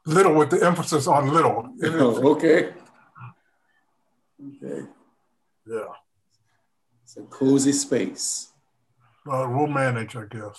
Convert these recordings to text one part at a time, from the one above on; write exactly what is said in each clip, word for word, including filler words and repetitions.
Little with the emphasis on little. It is, Oh, okay. Okay. yeah. It's a cozy space. Uh, we'll manage, I guess.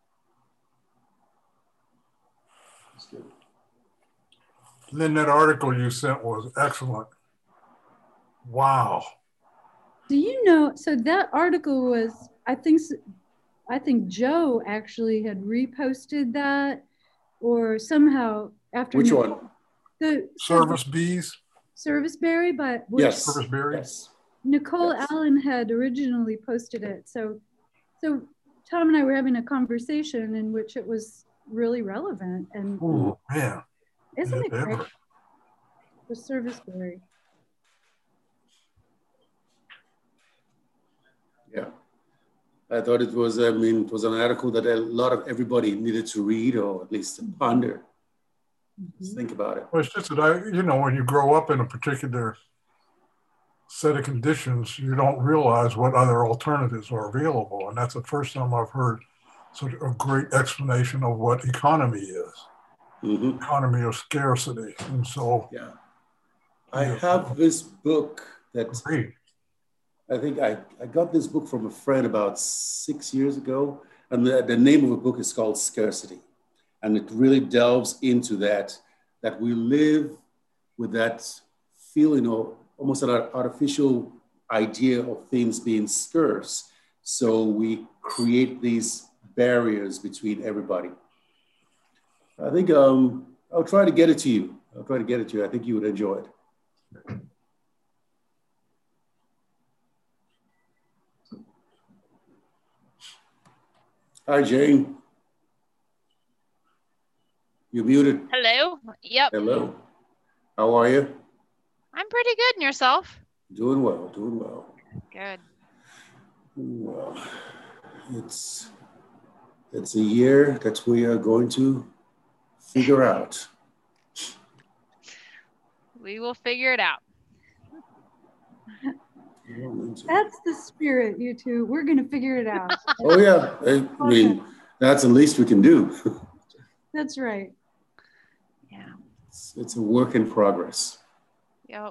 That's good. Lynn, that article you sent was excellent. Wow. Do you know, so that article was, I think, I think Joe actually had reposted that, or somehow after. Which Nicole, one? The Service Bees? Serviceberry, but which Yes. Serviceberry? Yes. Nicole Yes. Allen had originally posted it. So, so Tom and I were having a conversation in which it was really relevant. And oh man, isn't yeah, it great? ever. The Serviceberry. Yeah. I thought it was, I mean, it was an article that a lot of everybody needed to read or at least to ponder. Mm-hmm. Just think about it. Well, it's just that I, you know, when you grow up in a particular set of conditions, you don't realize what other alternatives are available. And that's the first time I've heard sort of a great explanation of what economy is. Mm-hmm. Economy of scarcity. And so. Yeah. I yeah. have this book that great. I think I, I got this book from a friend about six years ago. And the, the name of the book is called Scarcity. And it really delves into that, that we live with that feeling of almost an artificial idea of things being scarce. So we create these barriers between everybody. I think um, I'll try to get it to you. I'll try to get it to you. I think you would enjoy it. Hi, Jane. You're muted. Hello. Yep. Hello. How are you? I'm pretty good. And yourself? Doing well. Doing well. Good. Well, it's it's a year that we are going to figure out. We will figure it out. That's the spirit, you two. We're going to figure it out. Oh, yeah. I mean, that's the least we can do. That's right. Yeah. It's, it's a work in progress. Yep.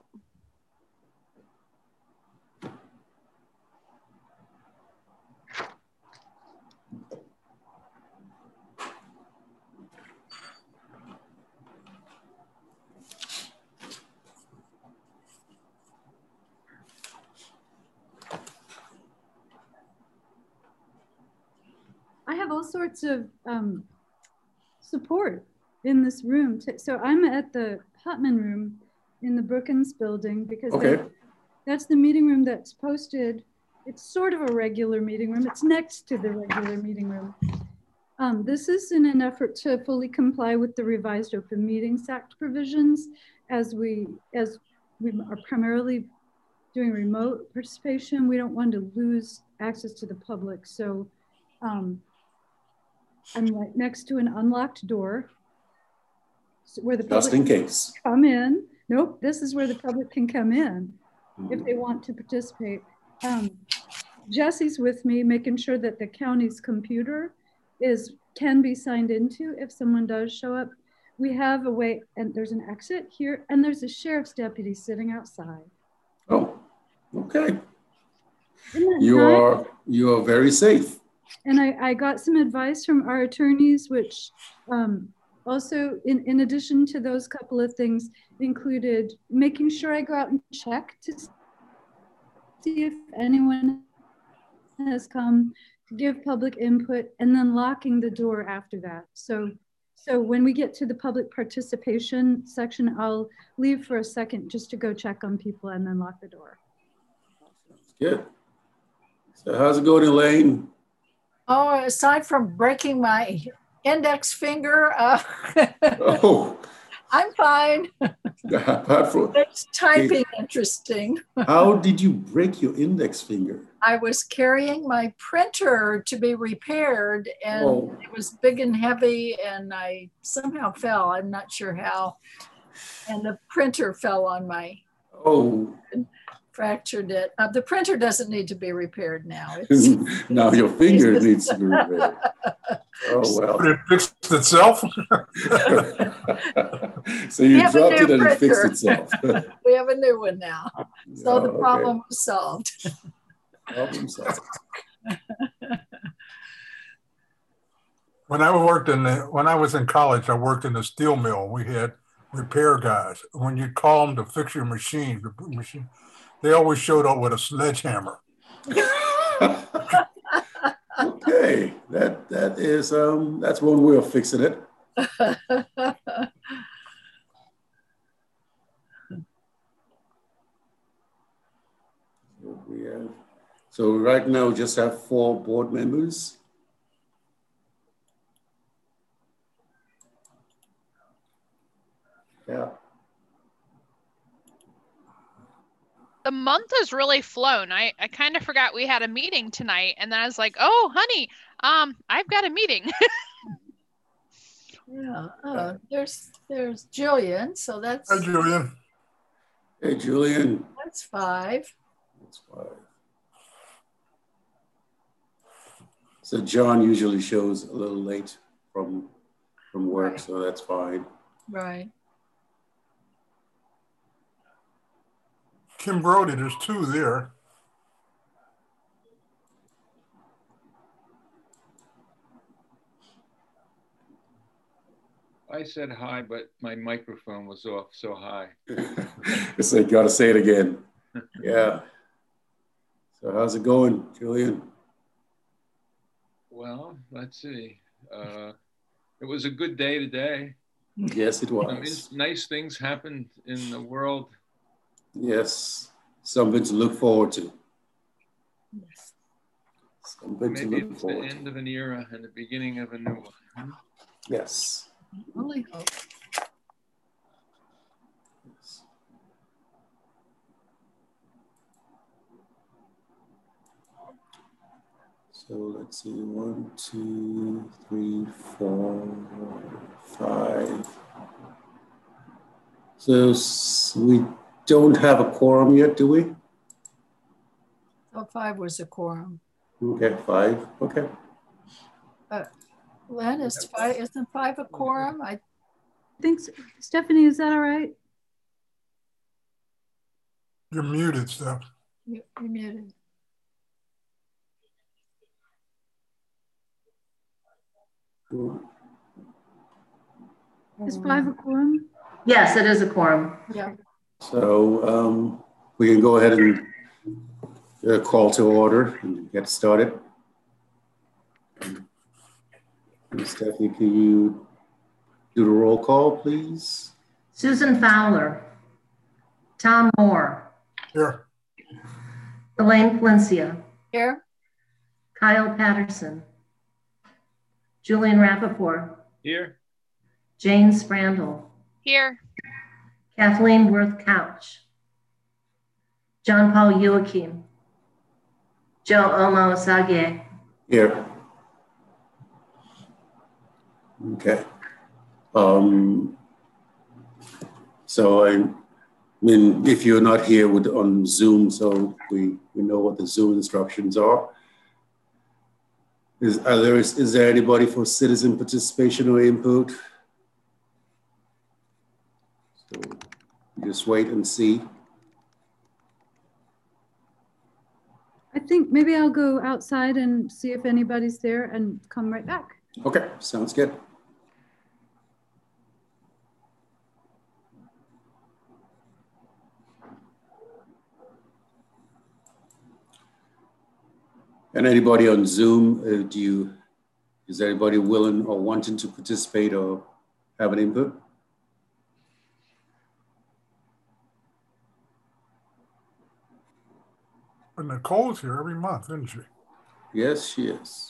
I have all sorts of um, support in this room. So I'm at the Hutman room in the Brookins building because okay. they, that's the meeting room that's posted. It's sort of a regular meeting room. It's next to the regular meeting room. Um, this is in an effort to fully comply with the revised Open Meetings Act provisions as we, as we are primarily doing remote participation. We don't want to lose access to the public. So um, I'm right next to an unlocked door where the public just in case can come in. Nope, this is where the public can come in mm-hmm. if they want to participate. Um, Jesse's with me, making sure that the county's computer is can be signed into if someone does show up. We have a way, and there's an exit here, and there's a sheriff's deputy sitting outside. Oh, okay. You nice? are you are very safe. And I, I got some advice from our attorneys, which um, also, in, in addition to those couple of things, included making sure I go out and check to see if anyone has come to give public input, and then locking the door after that. So, so when we get to the public participation section, I'll leave for a second just to go check on people and then lock the door. Good. So how's it going, Elaine? Oh, aside from breaking my index finger, uh, oh, I'm fine. It's typing interesting. How did you break your index finger? I was carrying my printer to be repaired, and oh. it was big and heavy, and I somehow fell. I'm not sure how. And the printer fell on my. Oh. fractured it. Uh, the printer doesn't need to be repaired now. It's, Now your finger needs to be repaired. Oh, well. But it fixed itself? So you We have a dropped new it and it fixed printer. itself. we have a new one now. So Oh, the okay. problem was solved. Problem solved. When I worked in the, when I was in college, I worked in the steel mill. We had repair guys. When you call them to fix your machine, the machine, they always showed up with a sledgehammer. Okay, that that is um that's one way of fixing it. So we have, so right now we just have four board members. Yeah. The month has really flown. I, I kind of forgot we had a meeting tonight, and then I was like, oh, honey, um, I've got a meeting. Yeah. Oh, there's there's Jillian. So that's Hi, Julian. Hey, Julian. that's five. That's five. So John usually shows a little late from from work, Right. so that's fine. Right. Kim Brody, there's two there. I said hi, but my microphone was off so high. It's like, gotta say it again. Yeah. So how's it going, Julian? Well, let's see. Uh, it was a good day today. Yes, it I mean, was. nice things happened in the world. Yes, something to look forward to. Yes. Something to Maybe look it's the forward end to. of an era and the beginning of a new one. Yes. Only hope. Yes. So let's see, one, two, three, four, five. So s- we don't have a quorum yet, do we? Oh, five was a quorum. Okay, five, okay. Len, is five isn't five a quorum? I think, so. Stephanie, is that all right? You're muted, Steph. you, you muted. Is five a quorum? Yes, it is a quorum. Yeah. So um, we can go ahead and uh, call to order and get started. And Stephanie, can you do the roll call, please? Susan Fowler, Tom Moore, Here. Elaine Valencia, Here? Kyle Patterson, Julian Rappaport, Here, Jane Sprandel, Here. Kathleen Worth Couch, John Paul Joachim, Joe Omo Sage, Here. Okay. Um, so I mean, if you're not here with on Zoom, so we, we know what the Zoom instructions are. Is, are there, is, is there anybody for citizen participation or input? So just wait and see. I think maybe I'll go outside and see if anybody's there and come right back. Okay, sounds good. And anybody on Zoom, uh, do you, is anybody willing or wanting to participate or have an input? But Nicole's here every month, isn't she? Yes, she is.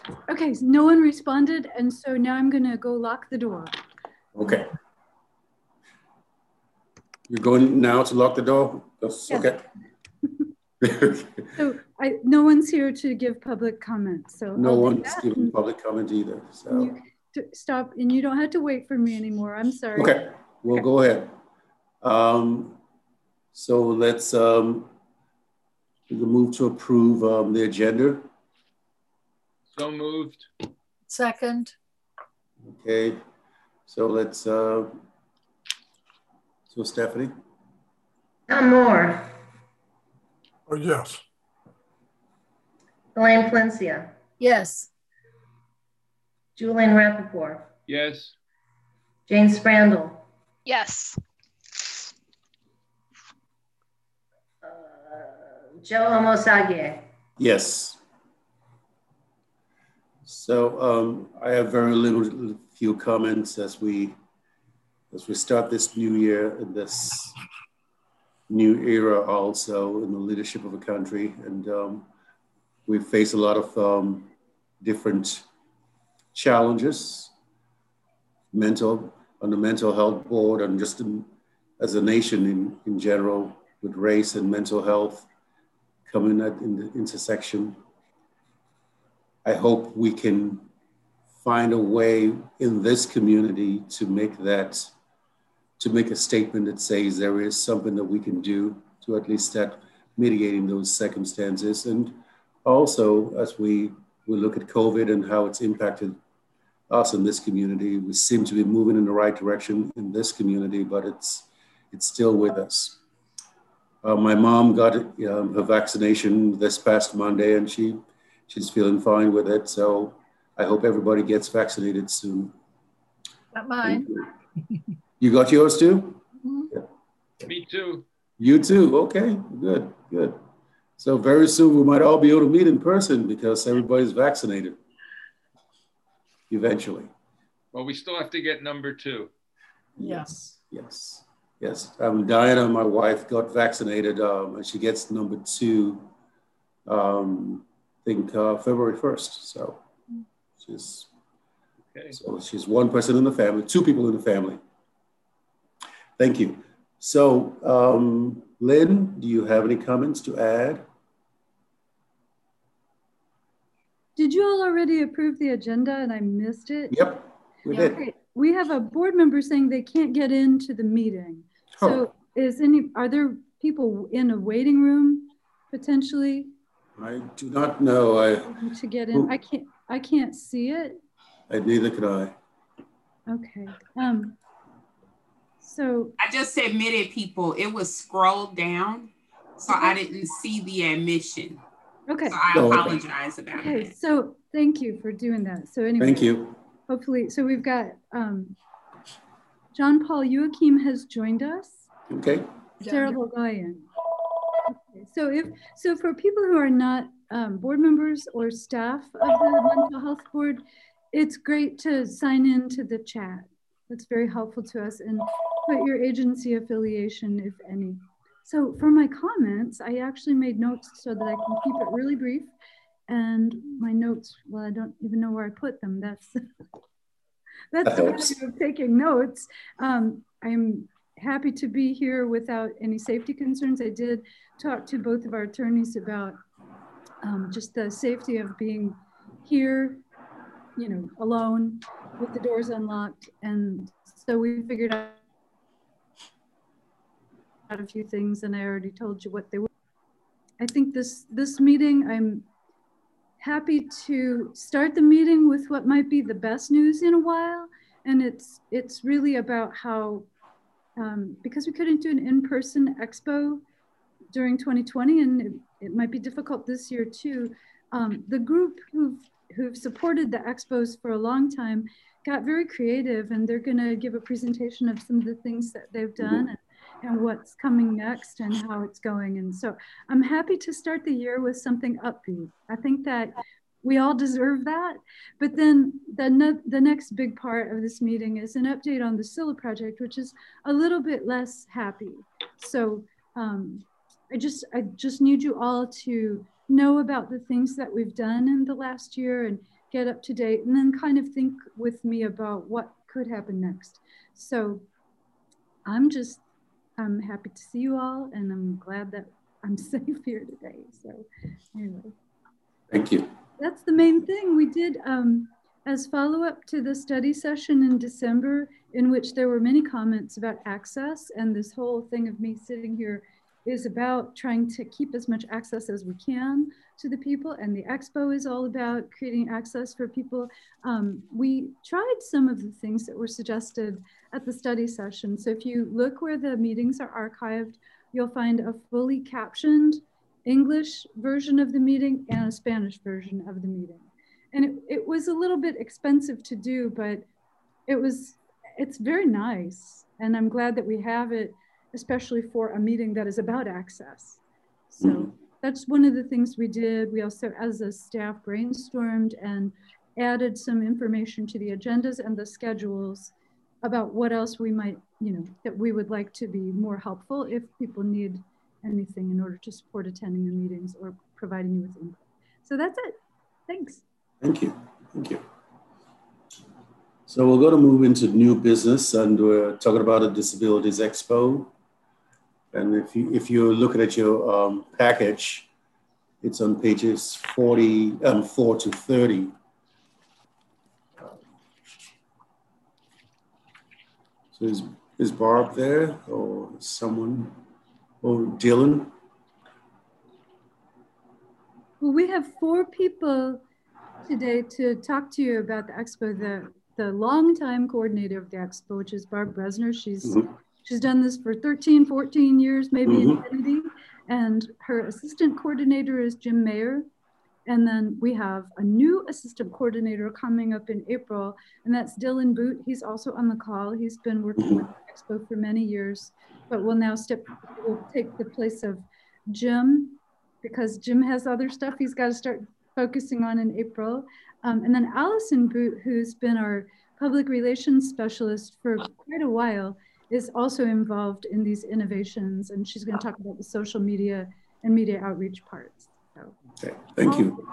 Okay, so no one responded, and so now I'm gonna go lock the door. Okay. You're going now to lock the door? That's, Yes. Okay. So I, no one's here to give public comment, so No I'll do one's that, giving and public comment either, so. you to stop, and you don't have to wait for me anymore. I'm sorry. Okay, we'll Okay. go ahead. Um, so let's um, we can move to approve um, the agenda. So moved. Second. Okay, so let's, uh, so Stephanie? Tom Moore, Oh, yes. Elaine Palencia, Yes. Julian Rappaport, Yes. Jane Sprandel, Yes. uh, Joe Omosagie. Yes. So um, I have very little, few comments as we as we start this new year and this new era also in the leadership of a country. And um, we face a lot of um, different challenges, mental, on the mental health board and just in, as a nation in, in general, with race and mental health coming at in the intersection. I hope we can find a way in this community to make that, to make a statement that says there is something that we can do to at least start mitigating those circumstances. And also, as we, we look at COVID and how it's impacted us in this community, we seem to be moving in the right direction in this community, but it's, it's still with us. Uh, my mom got um, her vaccination this past Monday and she, she's feeling fine with it. So I hope everybody gets vaccinated soon. Not mine. You got yours too? Mm-hmm. Yeah. Me too. You too, okay, good, good. So very soon we might all be able to meet in person because everybody's vaccinated, eventually. Well, we still have to get number two. Yes. Yes, yes. Um, Diana, my wife, got vaccinated um, and she gets number two, um, I think uh, February first, so. She's, Okay. so she's one person in the family, two people in the family. Thank you. So, um, Lynn, do you have any comments to add? Did you all already approve the agenda and I missed it? Yep, we Yeah. did. Okay. We have a board member saying they can't get into the meeting. Oh. So is any, are there people in a waiting room potentially I do not know. I, to get in? I can't, I can't see it. I neither could I. Okay. Um, so I just admitted people. It was scrolled down, so I didn't see the admission. okay. So I Oh, okay. apologize about Okay. that. So thank you for doing that. So anyway, Thank you. hopefully, so we've got um, John Paul Joachim has joined us. Okay. Sarah Logoyan. Okay. So if so, for people who are not um, board members or staff of the mental health board, it's great to sign in to the chat. That's very helpful to us, and put your agency affiliation, if any. So for my comments, I actually made notes so that I can keep it really brief. And my notes, well, I don't even know where I put them. That's that's That the helps. value of taking notes. Um, I'm happy to be here without any safety concerns. I did talk to both of our attorneys about um, just the safety of being here, you know, alone with the doors unlocked. And so we figured out a few things, and I already told you what they were. I think this, this meeting, I'm happy to start the meeting with what might be the best news in a while. And it's, it's really about how, um, because we couldn't do an in-person expo during twenty twenty, and it, it might be difficult this year too. Um, the group who've, who've supported the expos for a long time got very creative, and they're gonna give a presentation of some of the things that they've done and, and what's coming next and how it's going. And so I'm happy to start the year with something upbeat. I think that we all deserve that. But then the, ne the next big part of this meeting is an update on the Scylla project, which is a little bit less happy. So um, I just, I just need you all to know about the things that we've done in the last year and get up to date, and then kind of think with me about what could happen next. So I'm just, I'm happy to see you all, and I'm glad that I'm safe here today. So anyway. Thank you. That's the main thing. We did, um, as follow-up to the study session in December, in which there were many comments about access, and this whole thing of me sitting here is about trying to keep as much access as we can to the people, and the expo is all about creating access for people. Um, we tried some of the things that were suggested at the study session. So if you look where the meetings are archived, you'll find a fully captioned English version of the meeting and a Spanish version of the meeting. And it, it was a little bit expensive to do, but it was, it's very nice. And I'm glad that we have it, especially for a meeting that is about access. So mm-hmm. that's one of the things we did. We also, as a staff, brainstormed and added some information to the agendas and the schedules about what else we might, you know, that we would like to be more helpful if people need anything in order to support attending the meetings or providing you with input. So that's it. Thanks. Thank you. Thank you. So we're going to move into new business, and we're talking about a Disabilities Expo. And if you if you're looking at your um, package, it's on pages forty, um, four to thirty. So is is Barb there, or someone, or Dylan? Well, we have four people today to talk to you about the expo. The the longtime coordinator of the expo, which is Barb Bresner. She's mm-hmm. she's done this for thirteen, fourteen years, maybe mm-hmm. in Kennedy. And her assistant coordinator is Jim Mayer. And then we have a new assistant coordinator coming up in April, and that's Dylan Boot. He's also on the call. He's been working with the expo for many years, but will now step, will take the place of Jim, because Jim has other stuff he's got to start focusing on in April. Um, and then Allison Boot, who's been our public relations specialist for quite a while, is also involved in these innovations, and she's going to talk about the social media and media outreach parts. So. Okay, thank you.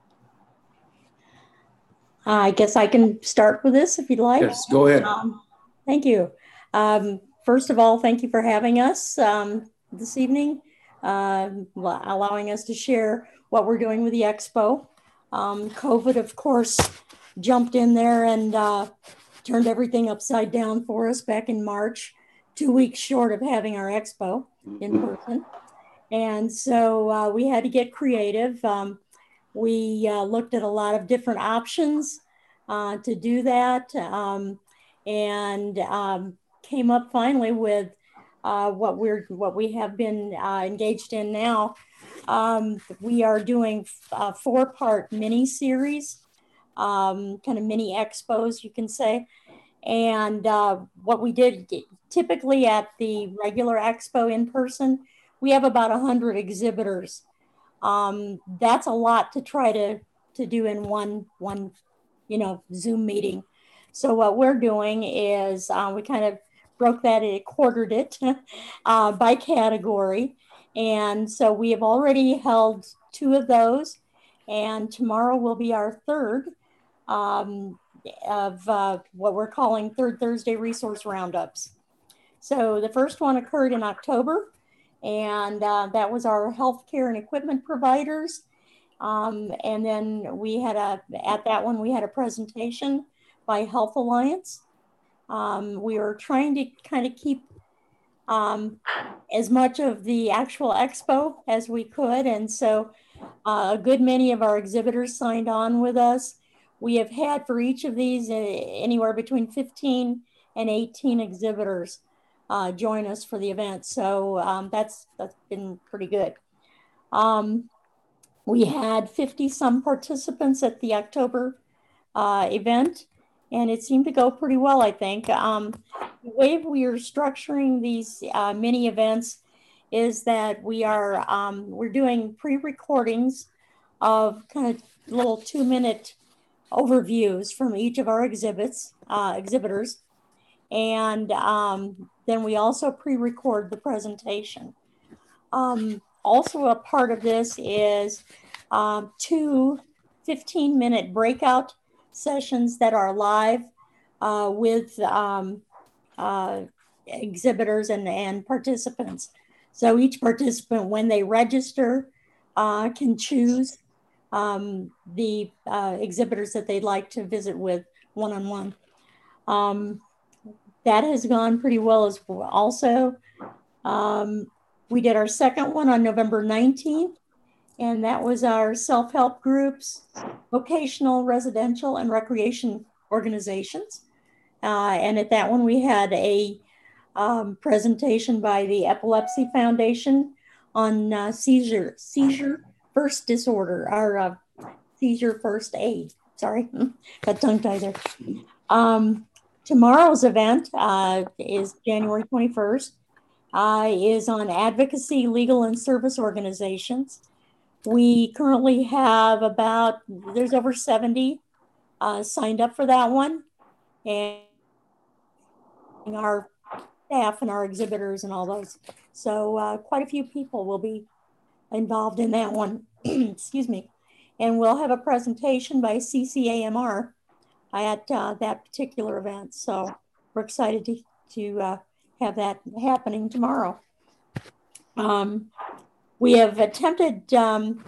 I guess I can start with this if you'd like. Yes, go ahead. Um, thank you. Um, first of all, thank you for having us um, this evening, uh, allowing us to share what we're doing with the expo. Um, COVID, of course, jumped in there and uh, turned everything upside down for us back in March, two weeks short of having our expo in person. And so uh, we had to get creative. Um, we uh, looked at a lot of different options uh, to do that, um, and um, came up finally with uh, what we're what we have been uh, engaged in now. Um, we are doing a four-part mini series, um, kind of mini expos, you can say. And uh, what we did typically at the regular expo in person, we have about one hundred exhibitors. Um, that's a lot to try to, to do in one, one, you know, Zoom meeting. So what we're doing is uh, we kind of broke that, it quartered it uh, by category. And so we have already held two of those, and tomorrow will be our third um, of uh, what we're calling Third Thursday Resource Roundups. So the first one occurred in October. And uh, that was our healthcare and equipment providers. Um, and then we had a, at that one, we had a presentation by Health Alliance. Um, we were trying to kind of keep um, as much of the actual expo as we could. And so uh, a good many of our exhibitors signed on with us. We have had for each of these uh, anywhere between fifteen and eighteen exhibitors Uh, join us for the event. So um, that's that's been pretty good. Um, we had fifty some participants at the October uh, event, and it seemed to go pretty well, I think. Um, the way we are structuring these uh, mini events is that we are um, we're doing pre-recordings of kind of little two minute overviews from each of our exhibits, uh, exhibitors. And um, then we also pre-record the presentation. Um, also a part of this is um, two fifteen minute breakout sessions that are live uh, with um, uh, exhibitors and, and participants. So each participant, when they register, uh, can choose um, the uh, exhibitors that they'd like to visit with one-on-one. Um, that has gone pretty well as well. Also, um, we did our second one on November nineteenth, and that was our self-help groups, vocational, residential, and recreation organizations. Uh, and at that one, we had a um, presentation by the Epilepsy Foundation on uh, seizure, seizure first disorder, or uh, seizure first aid. Sorry, got tongue-tied there. Um, tomorrow's event uh, is January twenty-first, uh, is on advocacy, legal, and service organizations. We currently have about, there's over seventy uh, signed up for that one. And our staff and our exhibitors and all those. So uh, quite a few people will be involved in that one. Excuse me. And we'll have a presentation by C C A M R at uh, that particular event. So we're excited to, to uh, have that happening tomorrow. Um, we have attempted um,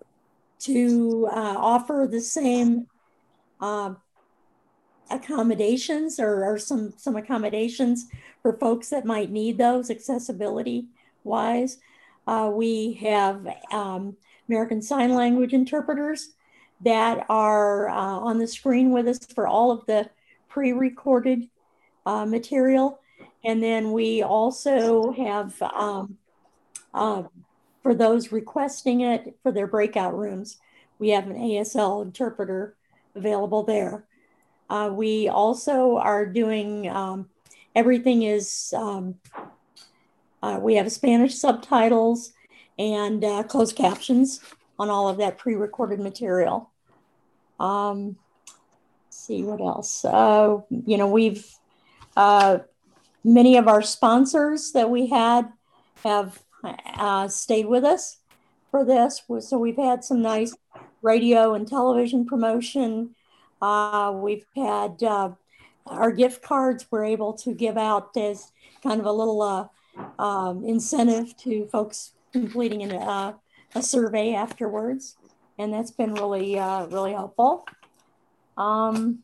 to uh, offer the same uh, accommodations or, or some, some accommodations for folks that might need those accessibility wise. Uh, we have um, American Sign Language interpreters that are uh, on the screen with us for all of the pre-recorded uh, material. And then we also have, um, uh, for those requesting it for their breakout rooms, we have an A S L interpreter available there. Uh, we also are doing, um, everything is, um, uh, we have Spanish subtitles and uh, closed captions on all of that pre-recorded material. Um, let's see what else. Uh, you know, we've, uh, many of our sponsors that we had have uh, stayed with us for this. So we've had some nice radio and television promotion. Uh, we've had uh, our gift cards we're able to give out as kind of a little uh, um, incentive to folks completing an, uh, a survey afterwards. And that's been really, uh, really helpful. Um,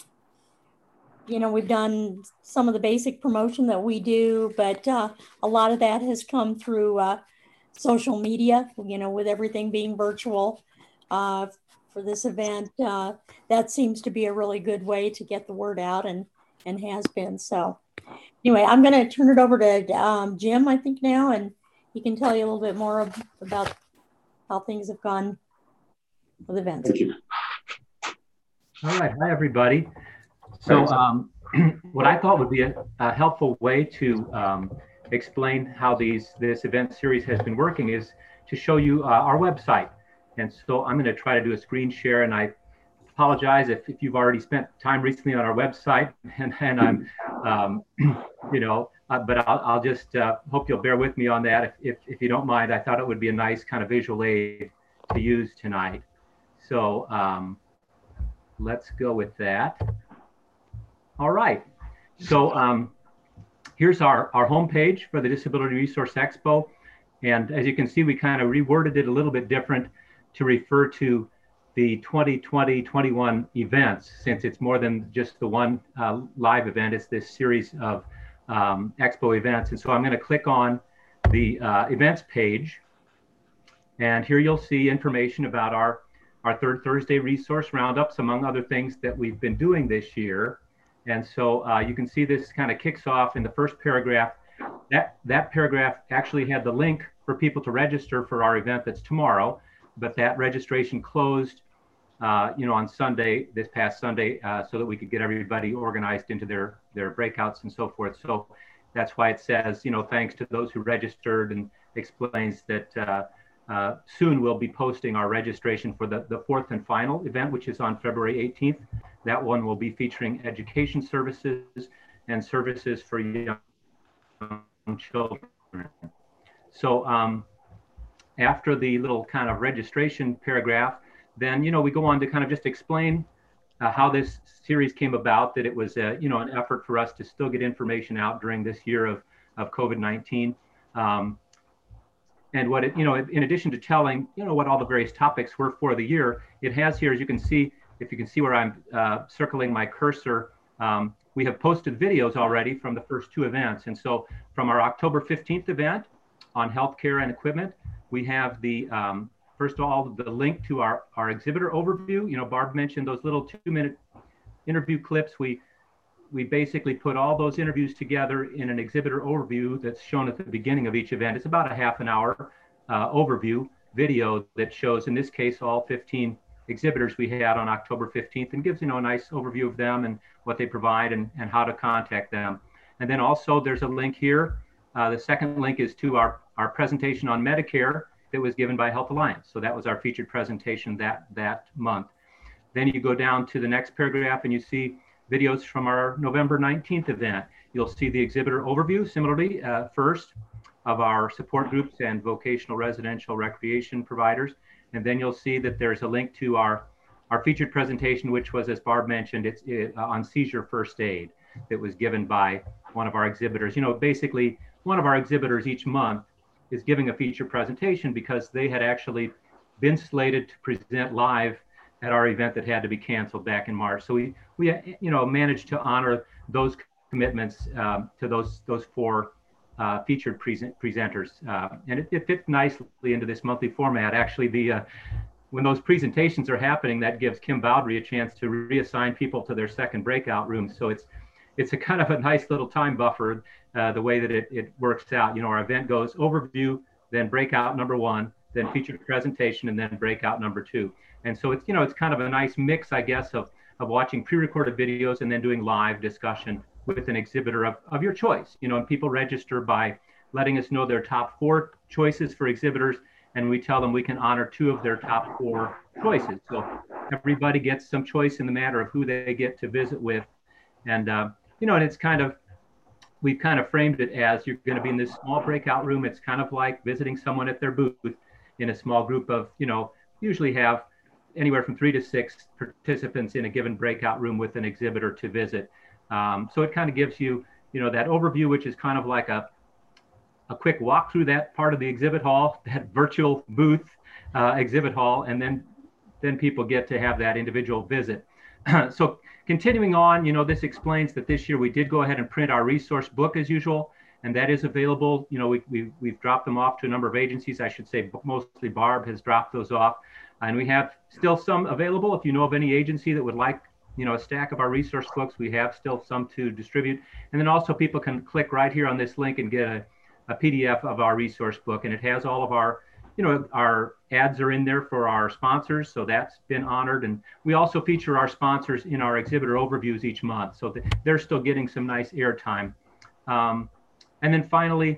you know, we've done some of the basic promotion that we do, but uh, a lot of that has come through uh, social media, you know, with everything being virtual. Uh, for this event, uh, that seems to be a really good way to get the word out, and and has been. So anyway, I'm going to turn it over to um, Jim, I think now, and he can tell you a little bit more of, about how things have gone with events. Thank you. All right, hi everybody. So um, what I thought would be a, a helpful way to um, explain how these this event series has been working is to show you uh, our website. And so I'm going to try to do a screen share, and I apologize if, if you've already spent time recently on our website, and, and I'm, um, you know, uh, but I'll, I'll just uh, hope you'll bear with me on that. If, if, if you don't mind, I thought it would be a nice kind of visual aid to use tonight. So um, let's go with that. All right. So um, here's our, our homepage for the Disability Resource Expo. And as you can see, we kind of reworded it a little bit different to refer to the twenty twenty twenty-one events, since it's more than just the one uh, live event. It's this series of um, expo events. And so I'm going to click on the uh, events page. And here you'll see information about our, our Third Thursday resource roundups, among other things that we've been doing this year. And so uh, you can see this kind of kicks off in the first paragraph. That, that paragraph actually had the link for people to register for our event that's tomorrow, but that registration closed, uh, you know, on Sunday, this past Sunday, uh, so that we could get everybody organized into their, their breakouts and so forth. So that's why it says, you know, thanks to those who registered, and explains that uh, uh, soon we'll be posting our registration for the, the fourth and final event, which is on February eighteenth. That one will be featuring education services and services for young children. So um, after the little kind of registration paragraph, then, you know, we go on to kind of just explain uh, how this series came about, that it was, uh, you know, an effort for us to still get information out during this year of, of COVID nineteen. Um, and what it, you know, in addition to telling, you know, what all the various topics were for the year, it has here, as you can see, if you can see where I'm uh, circling my cursor, um, we have posted videos already from the first two events. And so from our October fifteenth event on healthcare and equipment, we have the, um, first of all, the link to our, our exhibitor overview. You know, Barb mentioned those little two minute interview clips. We, we basically put all those interviews together in an exhibitor overview that's shown at the beginning of each event. It's about a half an hour uh, overview video that shows, in this case, all fifteen exhibitors we had on October fifteenth, and gives, you know, a nice overview of them and what they provide and, and how to contact them. And then also there's a link here. Uh, the second link is to our, our presentation on Medicare that was given by Health Alliance. So that was our featured presentation that, that month. Then you go down to the next paragraph and you see videos from our November nineteenth event. You'll see the exhibitor overview, similarly, uh, first of our support groups and vocational residential recreation providers. And then you'll see that there's a link to our, our featured presentation, which was, as Barb mentioned, it's it, uh, on seizure first aid that was given by one of our exhibitors. You know, basically one of our exhibitors each month is giving a feature presentation because they had actually been slated to present live at our event that had to be canceled back in March. So we, we you know, managed to honor those commitments um, to those, those four Uh, featured present presenters, uh, and it, it fits nicely into this monthly format. Actually, the uh, when those presentations are happening, that gives Kim Bowdry a chance to reassign people to their second breakout room. So it's it's a kind of a nice little time buffer, uh, the way that it, it works out. You know, our event goes overview, then breakout number one, then featured presentation, and then breakout number two. And so it's, you know, it's kind of a nice mix, I guess, of of watching pre-recorded videos and then doing live discussion with an exhibitor of, of your choice. You know, and people register by letting us know their top four choices for exhibitors, and we tell them we can honor two of their top four choices. So everybody gets some choice in the matter of who they get to visit with. And, uh, you know, and it's kind of, we've kind of framed it as you're going to be in this small breakout room. It's kind of like visiting someone at their booth in a small group of, you know, usually have anywhere from three to six participants in a given breakout room with an exhibitor to visit. Um, so it kind of gives you, you know, that overview, which is kind of like a, a quick walk through that part of the exhibit hall, that virtual booth uh, exhibit hall, and then, then people get to have that individual visit. So continuing on, you know, this explains that this year we did go ahead and print our resource book as usual, and that is available. You know, we, we, we've dropped them off to a number of agencies. I should say mostly Barb has dropped those off. And we have still some available. If you know of any agency that would like, you know, a stack of our resource books, we have still some to distribute. And then also people can click right here on this link and get a, a P D F of our resource book. And it has all of our, you know, our ads are in there for our sponsors. So that's been honored. And we also feature our sponsors in our exhibitor overviews each month. So they're still getting some nice airtime. Um, and then finally,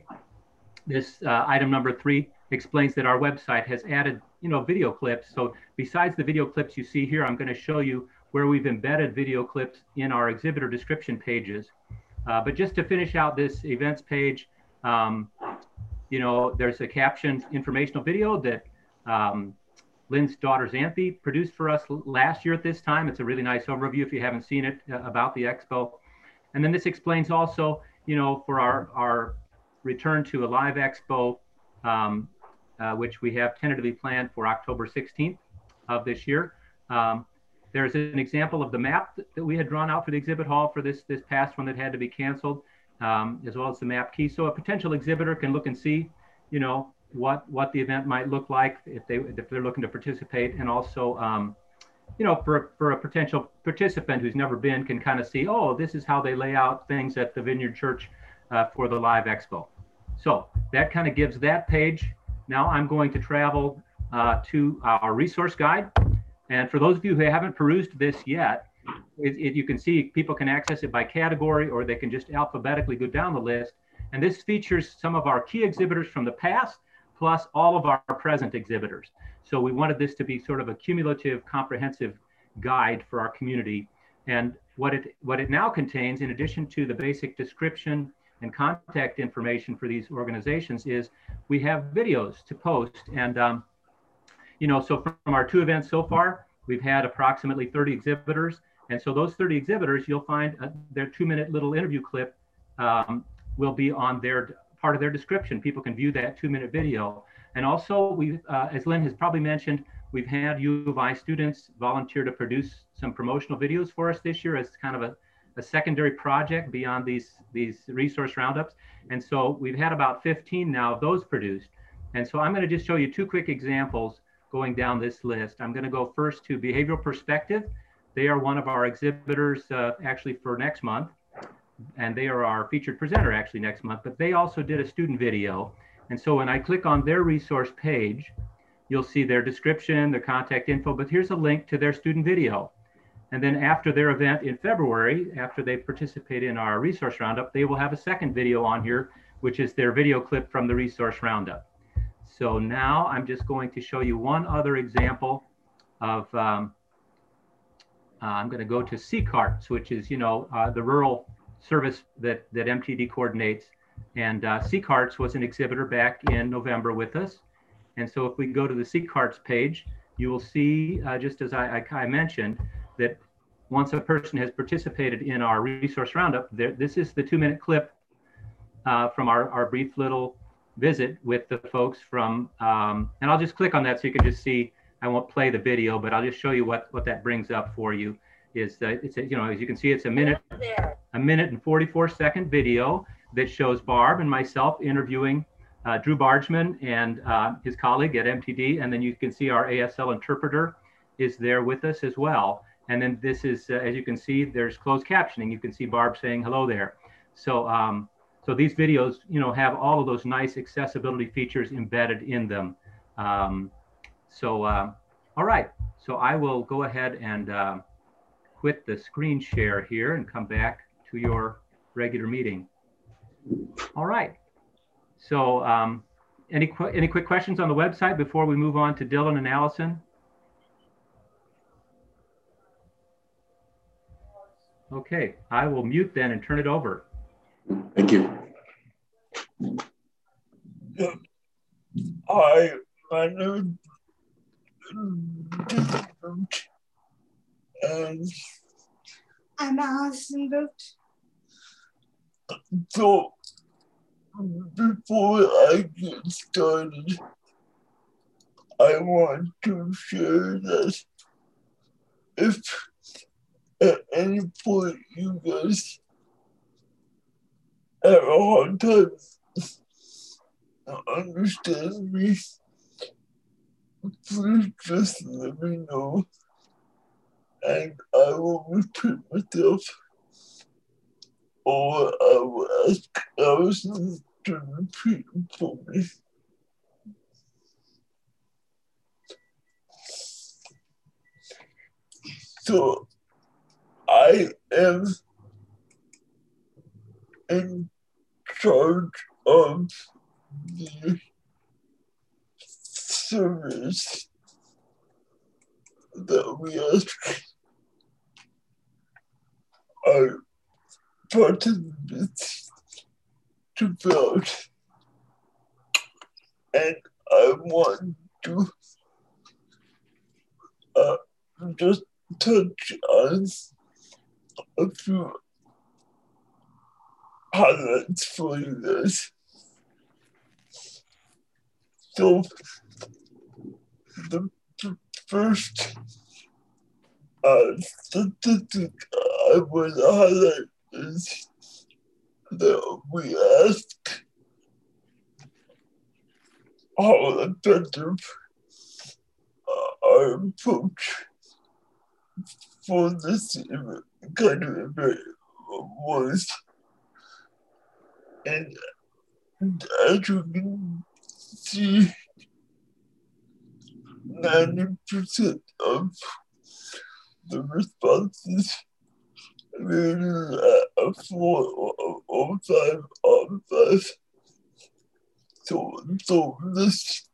this uh, item number three explains that our website has added, you know, video clips. So besides the video clips you see here, I'm going to show you where we've embedded video clips in our exhibitor description pages. Uh, but just to finish out this events page, um, you know, there's a captioned informational video that um, Lynn's daughter Xanthi produced for us last year at this time. It's a really nice overview if you haven't seen it uh, about the expo. And then this explains also, you know, for our, our return to a live expo, um, uh, which we have tentatively planned for October sixteenth of this year. Um, there's an example of the map that we had drawn out for the exhibit hall for this, this past one that had to be canceled, um, as well as the map key. So a potential exhibitor can look and see, you know, what, what the event might look like if, they, if they're looking to participate. And also, um, you know, for, for a potential participant who's never been can kind of see, oh, this is how they lay out things at the Vineyard Church uh, for the live expo. So that kind of gives that page. Now I'm going to travel uh, to our resource guide. And for those of you who haven't perused this yet, it, it, you can see people can access it by category, or they can just alphabetically go down the list. And this features some of our key exhibitors from the past, plus all of our present exhibitors. So we wanted this to be sort of a cumulative, comprehensive guide for our community. And what it, what it now contains, in addition to the basic description and contact information for these organizations, is we have videos to post. And um, you know, so from our two events so far, we've had approximately thirty exhibitors. And so those thirty exhibitors, you'll find uh, their two minute little interview clip um, will be on their part of their description. People can view that two minute video. And also, we, uh, as Lynn has probably mentioned, we've had U of I students volunteer to produce some promotional videos for us this year as kind of a, a secondary project beyond these, these resource roundups. And so we've had about fifteen now of those produced. And so I'm going to just show you two quick examples going down this list. I'm going to go first to Behavioral Perspective. They are one of our exhibitors uh, actually for next month. And they are our featured presenter actually next month, but they also did a student video. And so when I click on their resource page, you'll see their description, their contact info, but here's a link to their student video. And then after their event in February, after they participate in our resource roundup, they will have a second video on here, which is their video clip from the resource roundup. So now I'm just going to show you one other example of, um, uh, I'm going to go to C CARTS, which is, you know, uh, the rural service that, that M T D coordinates. And uh, C CARTS was an exhibitor back in November with us. And so if we go to the C CARTS page, you will see, uh, just as I, I, I mentioned, that once a person has participated in our resource roundup, there, this is the two minute clip uh, from our, our brief little visit with the folks from, um, and I'll just click on that so you can just see, I won't play the video, but I'll just show you what, what that brings up for you. Is that it's a, you know, as you can see, it's a minute, a minute and forty-four second video that shows Barb and myself interviewing uh, Drew Bargeman and uh, his colleague at M T D. And then you can see our A S L interpreter is there with us as well. And then this is, uh, as you can see, there's closed captioning. You can see Barb saying hello there. So, um, so these videos, you know, have all of those nice accessibility features embedded in them. Um, so, uh, all right. So I will go ahead and uh, quit the screen share here and come back to your regular meeting. All right. So um, any, qu any quick questions on the website before we move on to Dylan and Allison? Okay, I will mute then and turn it over. Thank you. Hi, my name is and I'm Allison Boot. So before I get started, I want to share that if at any point you guys have a hard time understanding me, please just let me know and I will repeat myself, or I will ask Allison to repeat for me. So I am in charge of the service that we ask our participants to fill out. And I want to uh, just touch on a few highlights for you guys. So, the first uh, statistic I would highlight is that we ask how effective uh, our approach for this kind of event was. And as you can see, ninety percent of the responses rated at a four or five out of five. So, so this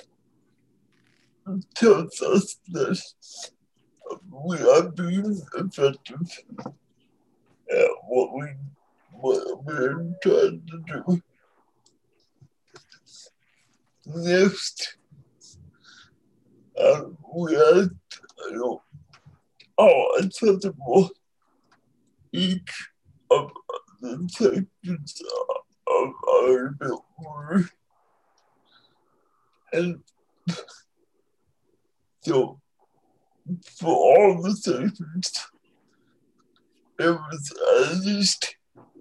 tells us that we are being effective at what we what we're trying to do. Next, and we asked, you know, how accessible each of the sections of our built were. And so for all the sections, it was at least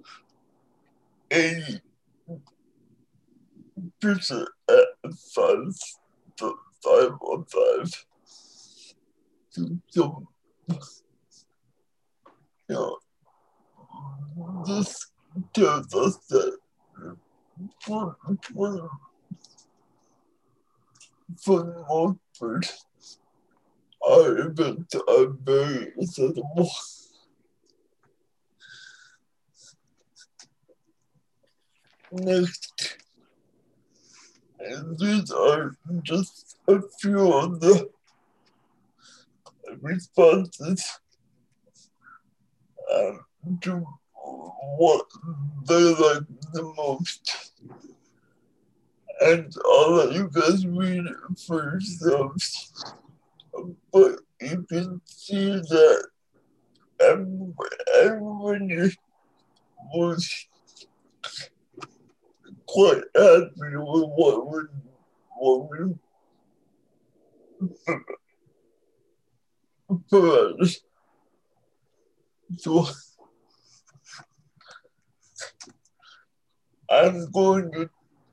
eighty percent at five, five on five. So, so, you know, this tells us that for, for, for the most part, our events are very accessible. Next, and these are just a few of the responses um, to what they like the most. And I'll let you guys read it for yourselves. But you can see that everybody was quite happy with what we, what we provided. So I'm going to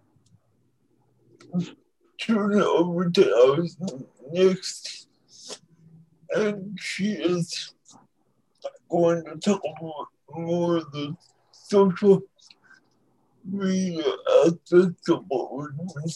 turn it over to Alice next, and she is going to talk about more of the social media aspects of what we're doing.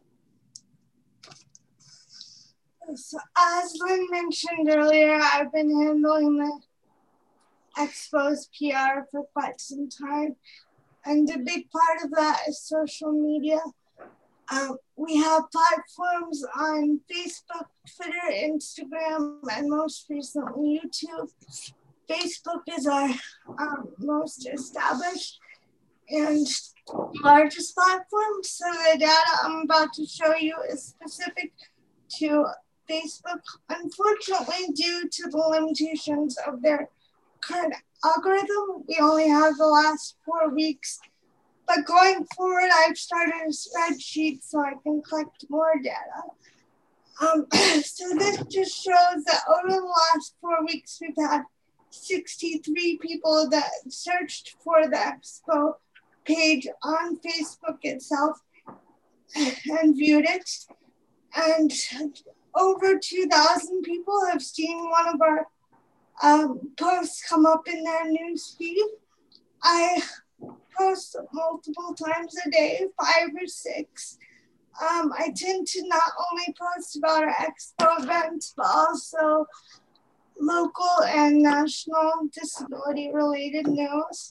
So as Lynn mentioned earlier, I've been handling the Expo's P R for quite some time, and a big part of that is social media. Um, we have platforms on Facebook, Twitter, Instagram, and most recently YouTube. Facebook is our um, most established and largest platform, so the data I'm about to show you is specific to Facebook. Unfortunately, due to the limitations of their current algorithm, we only have the last four weeks. But going forward, I've started a spreadsheet so I can collect more data. Um, so this just shows that over the last four weeks, we've had sixty-three people that searched for the Expo page on Facebook itself and viewed it. And over two thousand people have seen one of our um, posts come up in their news feed. I post multiple times a day, five or six. Um, I tend to not only post about our Expo events, but also local and national disability related news.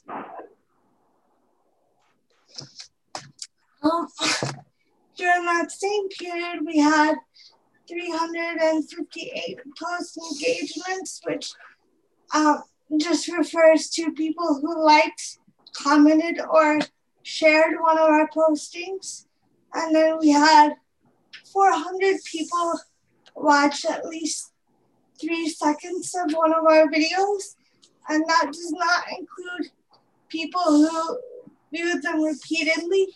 Um, during that same period, we had three hundred fifty-eight post engagements, which uh, just refers to people who liked, commented, or shared one of our postings. And then we had four hundred people watch at least three seconds of one of our videos. And that does not include people who viewed them repeatedly.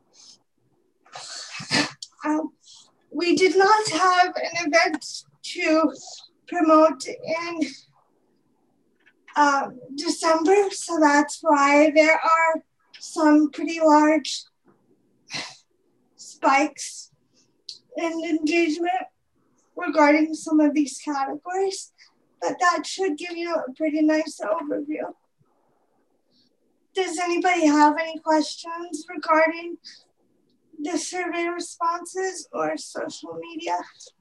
Um, we did not have an event to promote in uh, December, so that's why there are some pretty large spikes in engagement regarding some of these categories, but that should give you a pretty nice overview. Does anybody have any questions regarding the survey responses or social media?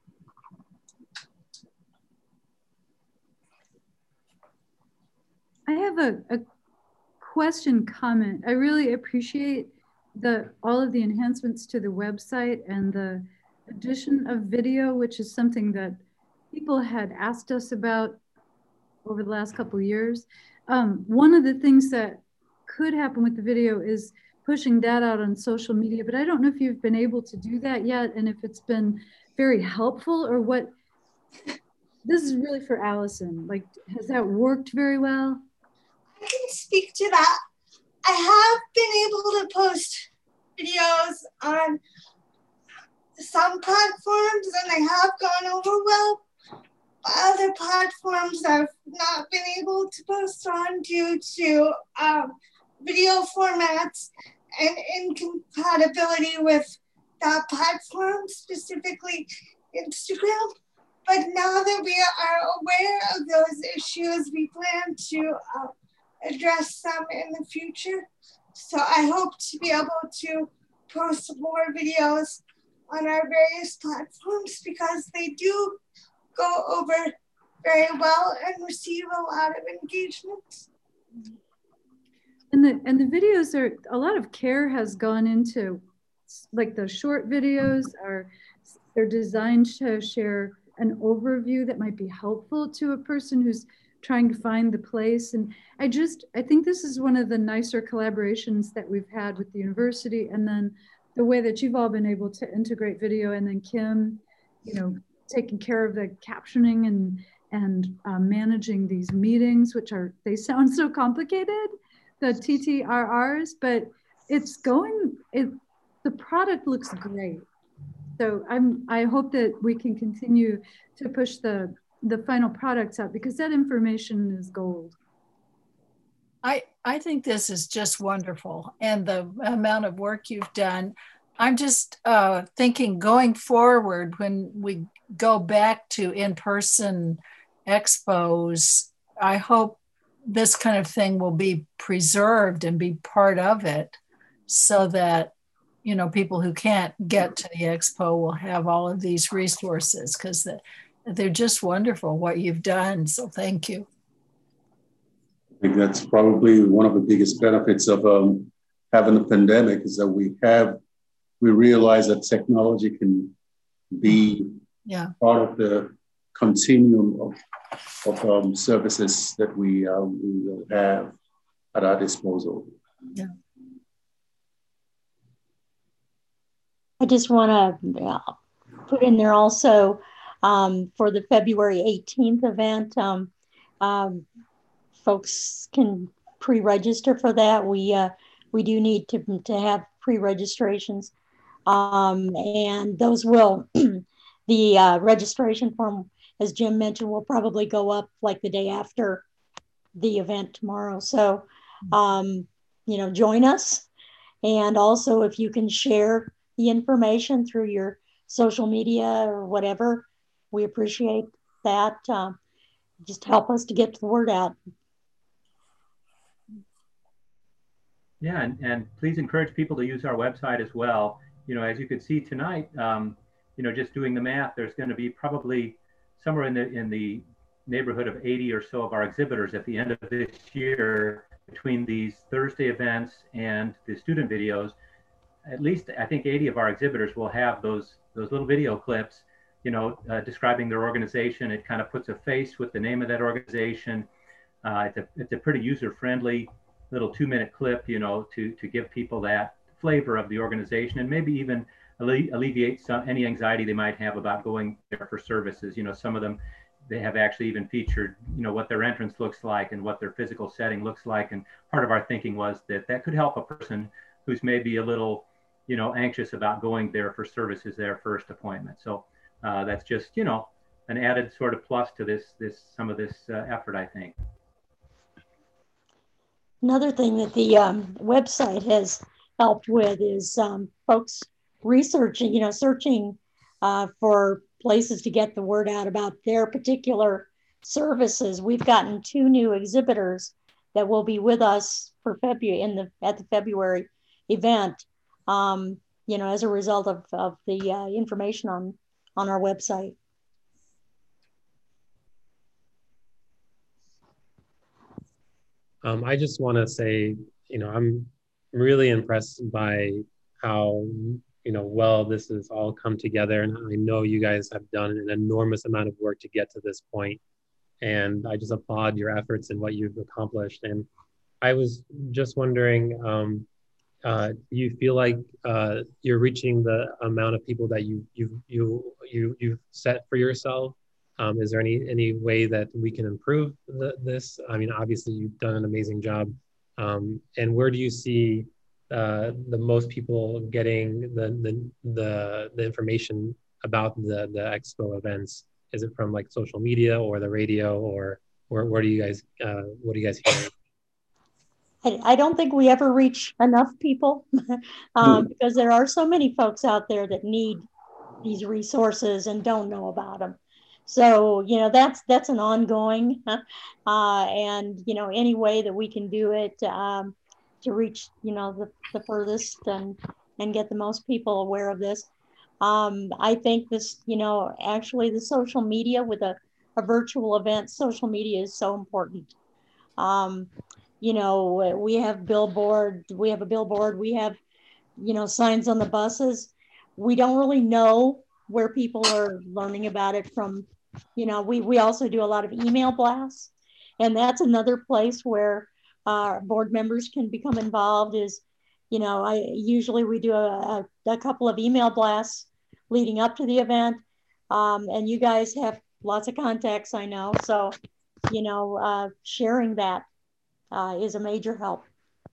I have a, a question comment. I really appreciate the all of the enhancements to the website and the addition of video, which is something that people had asked us about over the last couple of years. Um, one of the things that could happen with the video is pushing that out on social media, but I don't know if you've been able to do that yet and if it's been very helpful or what This is really for Allison. Like, has that worked very well? I can speak to that. I have been able to post videos on some platforms and they have gone over well. Other platforms I've not been able to post on due to um, video formats and incompatibility with that platform, specifically Instagram. But now that we are aware of those issues, we plan to uh, address them in the future. So I hope to be able to post more videos on our various platforms because they do go over very well and receive a lot of engagement. And the and the videos are, a lot of care has gone into, like the short videos are, they're designed to share an overview that might be helpful to a person who's trying to find the place. And I just, I think this is one of the nicer collaborations that we've had with the university. And then the way that you've all been able to integrate video, and then Kim, you know, taking care of the captioning and, and uh, managing these meetings, which are, they sound so complicated, the T T R Rs, but it's going, it, the product looks great. So I'm, I hope that we can continue to push the, the final products out because that information is gold. I, I think this is just wonderful. And the amount of work you've done, I'm just uh, thinking going forward when we go back to in-person expos, I hope this kind of thing will be preserved and be part of it so that, you know, people who can't get to the expo will have all of these resources because they're just wonderful what you've done. So thank you. I think that's probably one of the biggest benefits of um, having a pandemic is that we have, we realize that technology can be yeah. part of the continuum of, of um, services that we, uh, we will have at our disposal. Yeah. I just want to uh, put in there also um, for the February eighteenth event, um, um, folks can pre-register for that. We uh, we do need to, to have pre-registrations, um, and those will, the uh, registration form, as Jim mentioned, will probably go up like the day after the event tomorrow. So, um, you know, join us. And also if you can share the information through your social media or whatever, we appreciate that. Uh, just help us to get the word out. Yeah, and, and please encourage people to use our website as well. You know, as you could see tonight, um, you know, just doing the math, there's going to be probably somewhere in the in the neighborhood of eighty or so of our exhibitors at the end of this year between these Thursday events and the student videos. At least I think eighty of our exhibitors will have those those little video clips, you know, uh, describing their organization. It kind of puts a face with the name of that organization. Uh, it's a it's a pretty user-friendly little two-minute clip, you know, to to give people that flavor of the organization and maybe even alle alleviate some any anxiety they might have about going there for services. You know, some of them, they have actually even featured, you know, what their entrance looks like and what their physical setting looks like. And part of our thinking was that that could help a person who's maybe a little, you know, anxious about going there for services, their first appointment. So uh, that's just, you know, an added sort of plus to this, this some of this uh, effort, I think. Another thing that the um, website has helped with is um, folks researching, you know, searching uh, for places to get the word out about their particular services. We've gotten two new exhibitors that will be with us for February in the at the February event. Um, you know, as a result of, of the uh, information on on our website. Um, I just want to say, you know, I'm really impressed by how, you know, well this has all come together. And I know you guys have done an enormous amount of work to get to this point. And I just applaud your efforts and what you've accomplished. And I was just wondering, um, uh, do you feel like uh, you're reaching the amount of people that you, you, you, you, you've set for yourself? Um, is there any any way that we can improve the, this? I mean, obviously you've done an amazing job. Um, and where do you see uh, the most people getting the, the the the information about the the expo events? Is it from like social media or the radio, or where where do you guys uh, what do you guys hear? I, I don't think we ever reach enough people um, because there are so many folks out there that need these resources and don't know about them. So, you know, that's that's an ongoing, uh, and, you know, any way that we can do it um, to reach, you know, the, the furthest and, and get the most people aware of this. Um, I think this, you know, actually the social media with a, a virtual event, social media is so important. Um, you know, we have billboard, we have a billboard, we have, you know, signs on the buses. We don't really know where people are learning about it from. You know, we, we also do a lot of email blasts, and that's another place where our board members can become involved is, you know, I usually we do a, a, a couple of email blasts leading up to the event. Um, and you guys have lots of contacts, I know. So, you know, uh, sharing that uh, is a major help.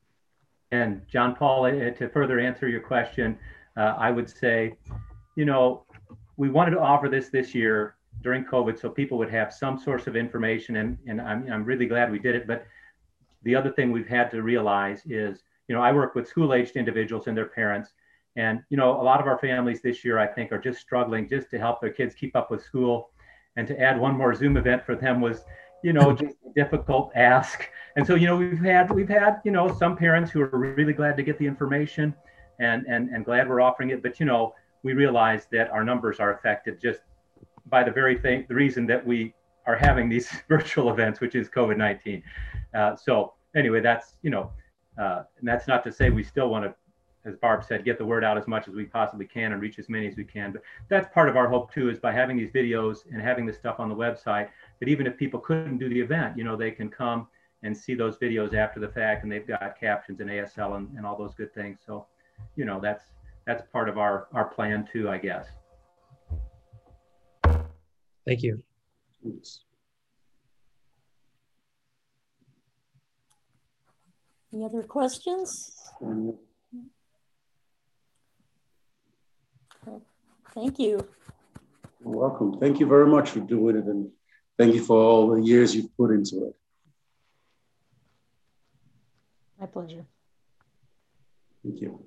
And John Paul, to further answer your question, uh, I would say, you know, we wanted to offer this this year during COVID so people would have some source of information, and, and I'm, I'm really glad we did it. But the other thing we've had to realize is, you know, I work with school-aged individuals and their parents, and, you know, a lot of our families this year, I think, are just struggling just to help their kids keep up with school. And to add one more Zoom event for them was, you know, just a difficult ask. And so, you know, we've had, we've had, you know, some parents who are really glad to get the information and, and, and glad we're offering it. But, you know, we realize that our numbers are affected just by the very thing, the reason that we are having these virtual events, which is COVID nineteen. Uh, so anyway, that's, you know, uh, and that's not to say we still want to, as Barb said, get the word out as much as we possibly can and reach as many as we can. But that's part of our hope too, is by having these videos and having this stuff on the website, that even if people couldn't do the event, you know, they can come and see those videos after the fact, and they've got captions and A S L and, and all those good things. So, you know, that's, that's part of our, our plan too, I guess. Thank you. Any other questions? Thank you. You're welcome. Thank you very much for doing it, and thank you for all the years you've put into it. My pleasure. Thank you.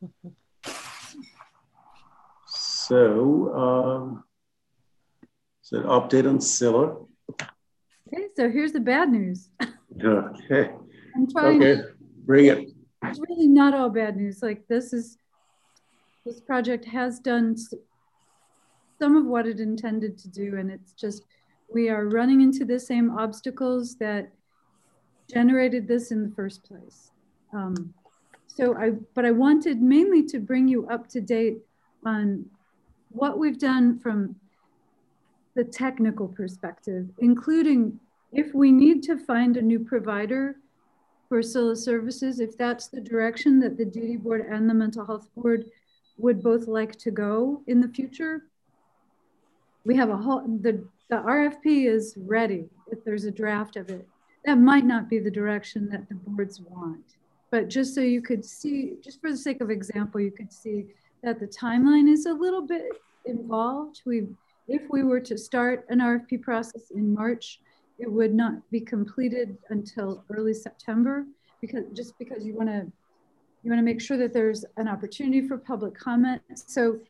So, um, so an update on Scylla. Okay, so here's the bad news. Okay. I'm trying. Okay, bring it. It's really not all bad news. Like this is, this project has done some of what it intended to do, and it's just, we are running into the same obstacles that generated this in the first place. Um, so I, but I wanted mainly to bring you up to date on what we've done from the technical perspective, including if we need to find a new provider for Scylla services, if that's the direction that the duty board and the mental health board would both like to go in the future. We have a whole, the, the R F P is ready if there's a draft of it. That might not be the direction that the boards want, but just so you could see, just for the sake of example, you could see that the timeline is a little bit involved. We, if we were to start an R F P process in March, it would not be completed until early September, because just because you want to you want to make sure that there's an opportunity for public comment. So,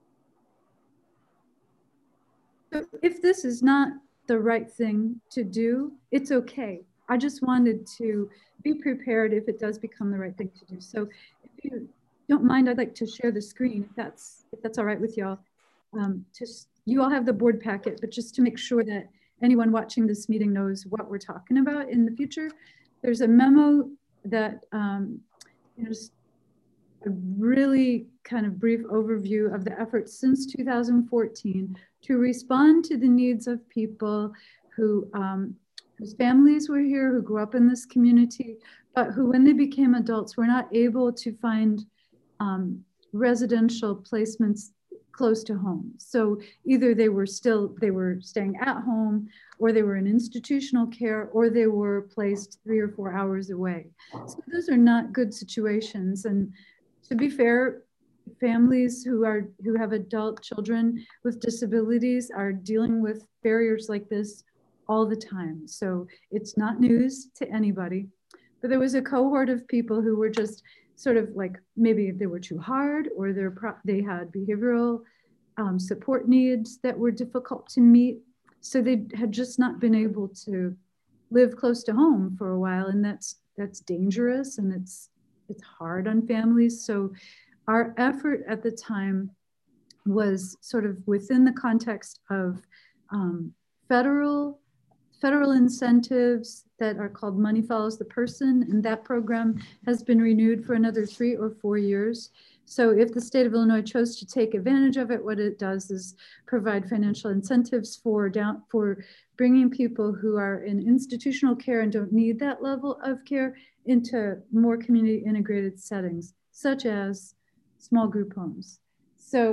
so if this is not the right thing to do, it's okay. I just wanted to be prepared if it does become the right thing to do. So if you don't mind, I'd like to share the screen if that's if that's all right with y'all. Um, just you all have the board packet, but just to make sure that anyone watching this meeting knows what we're talking about in the future, there's a memo that um, you know, just a really kind of brief overview of the efforts since two thousand fourteen to respond to the needs of people who um, whose families were here, who grew up in this community, but who, when they became adults, were not able to find um, residential placements close to home. So either they were still, they were staying at home, or they were in institutional care, or they were placed three or four hours away. So those are not good situations. And to be fair, families who are who have adult children with disabilities are dealing with barriers like this all the time. So it's not news to anybody. But there was a cohort of people who were just sort of like, maybe they were too hard, or they're pro they had behavioral um, support needs that were difficult to meet. So they had just not been able to live close to home for a while. And that's that's dangerous, and it's it's hard on families. So our effort at the time was sort of within the context of um, federal federal incentives that are called Money Follows the Person, and that program has been renewed for another three or four years. So if the state of Illinois chose to take advantage of it, what it does is provide financial incentives for down for bringing people who are in institutional care and don't need that level of care into more community integrated settings, such as small group homes. So,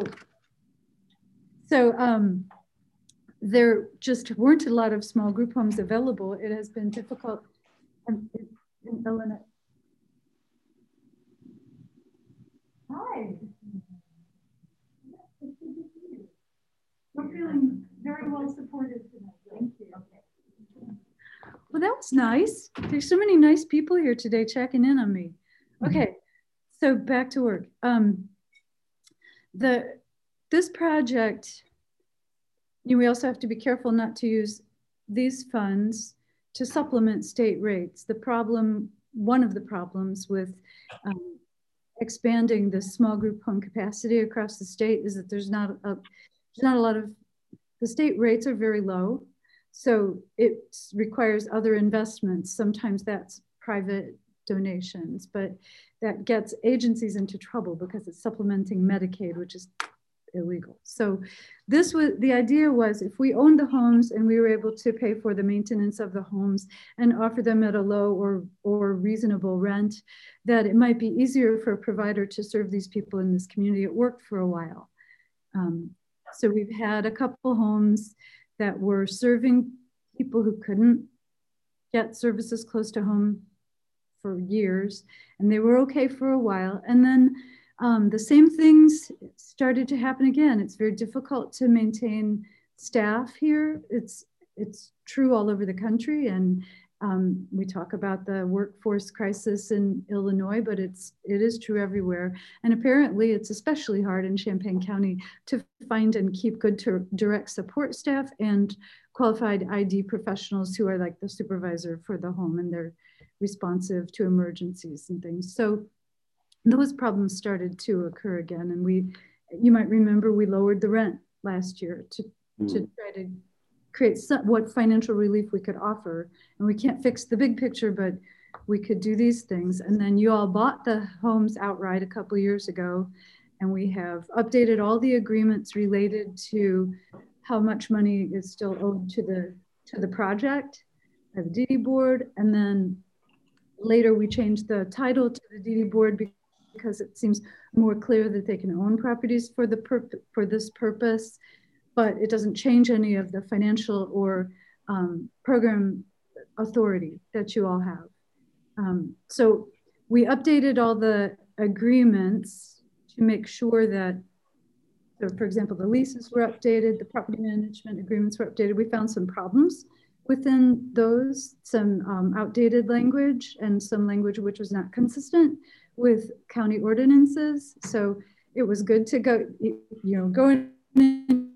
so um, there just weren't a lot of small group homes available. It has been difficult in, in Illinois. Hi. We're feeling very well supported tonight. Thank you. Okay. Well, that was nice. There's so many nice people here today checking in on me. Okay, so back to work. Um, the this project, you know, we also have to be careful not to use these funds to supplement state rates. The problem, one of the problems with um, expanding the small group home capacity across the state is that there's not a, there's not a lot of, the state rates are very low. So it requires other investments. Sometimes that's private donations, but that gets agencies into trouble because it's supplementing Medicaid, which is illegal. So this was, the idea was if we owned the homes and we were able to pay for the maintenance of the homes and offer them at a low or, or reasonable rent, that it might be easier for a provider to serve these people in this community. It worked for a while. Um, so we've had a couple homes that were serving people who couldn't get services close to home for years, and they were okay for a while. And then um, the same things started to happen again. It's very difficult to maintain staff here. It's, it's true all over the country. And um, we talk about the workforce crisis in Illinois, but it's, it is true everywhere. And apparently it's especially hard in Champaign County to find and keep good to direct support staff and qualified I D professionals who are like the supervisor for the home, and they're responsive to emergencies and things. So those problems started to occur again. And we, you might remember, we lowered the rent last year to, mm. to try to create some, what financial relief we could offer. And we can't fix the big picture, but we could do these things. And then you all bought the homes outright a couple years ago. And we have updated all the agreements related to how much money is still owed to the, to the project by the D D board. And then later we changed the title to the D D board because it seems more clear that they can own properties for the purp for this purpose, but it doesn't change any of the financial or um, program authority that you all have. Um, so we updated all the agreements to make sure that, so for example, the leases were updated, the property management agreements were updated. We found some problems within those, some um, outdated language and some language which was not consistent with county ordinances. So it was good to go, you know, go in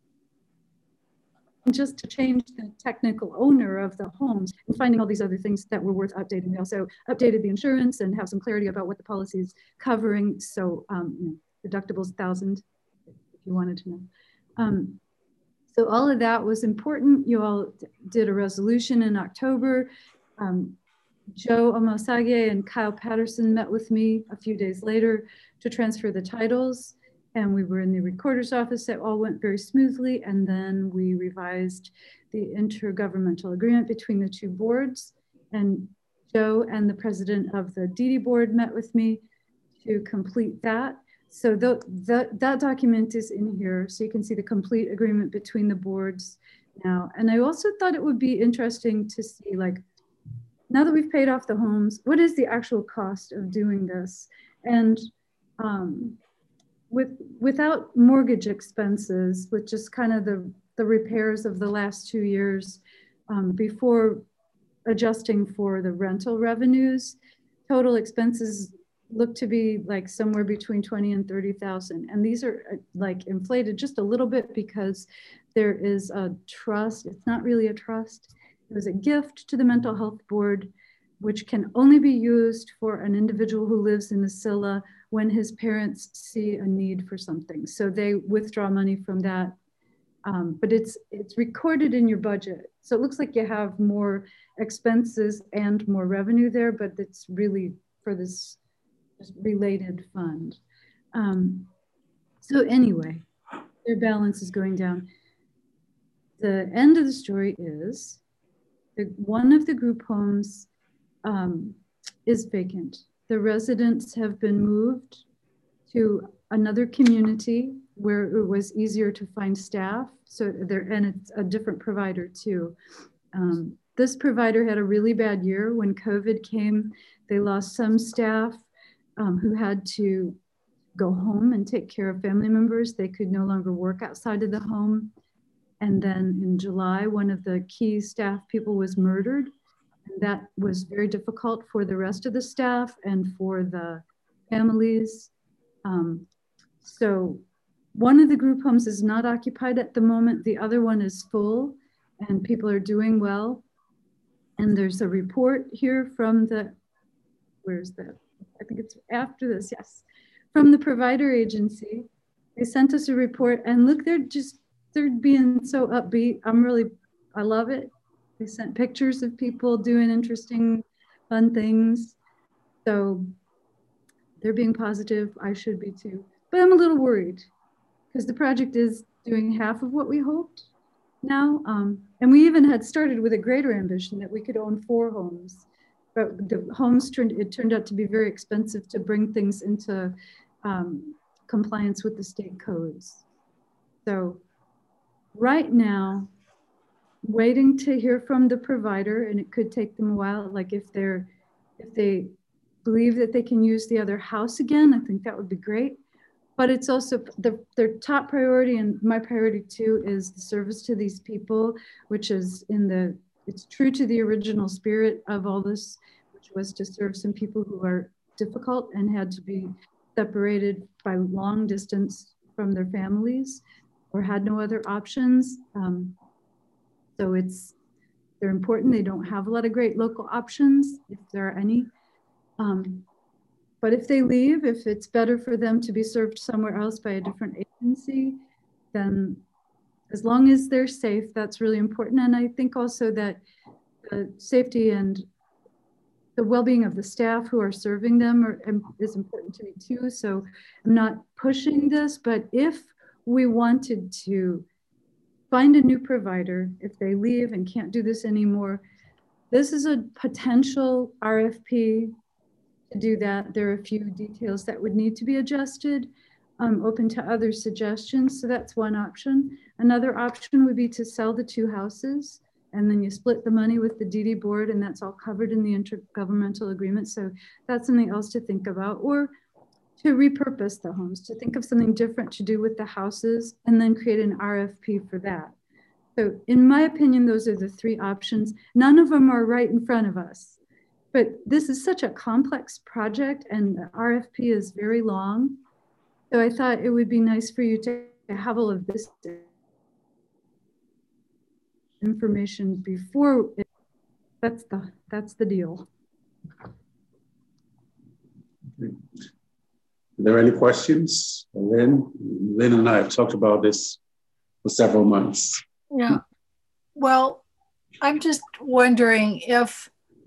just to change the technical owner of the homes and finding all these other things that were worth updating. We also updated the insurance and have some clarity about what the policy is covering. So um, you know, deductibles one thousand, if you wanted to know. Um, So all of that was important. You all did a resolution in October. Um, Joe Omosage and Kyle Patterson met with me a few days later to transfer the titles. And we were in the recorder's office. It all went very smoothly. And then we revised the intergovernmental agreement between the two boards. And Joe and the president of the D D board met with me to complete that. so the, the, that document is in here, so you can see the complete agreement between the boards now. And I also thought it would be interesting to see, like, now that we've paid off the homes, what is the actual cost of doing this? And um, with without mortgage expenses, with just kind of the, the repairs of the last two years, um, before adjusting for the rental revenues, total expenses look to be like somewhere between twenty and thirty thousand. And these are uh, like inflated just a little bit because there is a trust. It's not really a trust. It was a gift to the mental health board, which can only be used for an individual who lives in the S I L A when his parents see a need for something. So they withdraw money from that. Um, but it's it's recorded in your budget. So it looks like you have more expenses and more revenue there, but it's really for this related fund. Um, so anyway, their balance is going down. The end of the story is the, one of the group homes um, is vacant. The residents have been moved to another community where it was easier to find staff. So there, and it's a different provider too. Um, this provider had a really bad year when COVID came. They lost some staff um, who had to go home and take care of family members. They could no longer work outside of the home. And then in July, one of the key staff people was murdered. And that was very difficult for the rest of the staff and for the families. Um, so one of the group homes is not occupied at the moment. The other one is full and people are doing well. And there's a report here from the, where's that? I think it's after this, yes. From the provider agency. They sent us a report and look, they're just, they're being so upbeat. I'm really, I love it. They sent pictures of people doing interesting, fun things. So they're being positive. I should be too. But I'm a little worried because the project is doing half of what we hoped now. Um, and we even had started with a greater ambition that we could own four homes. But the homes turned, it turned out to be very expensive to bring things into um, compliance with the state codes. So right now, waiting to hear from the provider, and it could take them a while, like if they're, if they believe that they can use the other house again, I think that would be great. But it's also the, their top priority, and my priority too, is the service to these people, which is in the, it's true to the original spirit of all this, which was to serve some people who are difficult and had to be separated by long distance from their families or had no other options. Um, so it's, they're important. They don't have a lot of great local options, if there are any. Um, but if they leave, if it's better for them to be served somewhere else by a different agency, then as long as they're safe, that's really important. And I think also that the safety and the well-being of the staff who are serving them are, is important to me too. So I'm not pushing this, but if we wanted to find a new provider, if they leave and can't do this anymore, this is a potential R F P to do that. There are a few details that would need to be adjusted. I'm open to other suggestions. So that's one option. Another option would be to sell the two houses and then you split the money with the D D board and that's all covered in the intergovernmental agreement. So that's something else to think about, or to repurpose the homes, to think of something different to do with the houses and then create an R F P for that. So in my opinion, those are the three options. None of them are right in front of us, but this is such a complex project and the R F P is very long. So I thought it would be nice for you to have all of this information before it, that's the that's the deal. Are there any questions? Lynn, Lynn and I have talked about this for several months. Yeah. Well, I'm just wondering if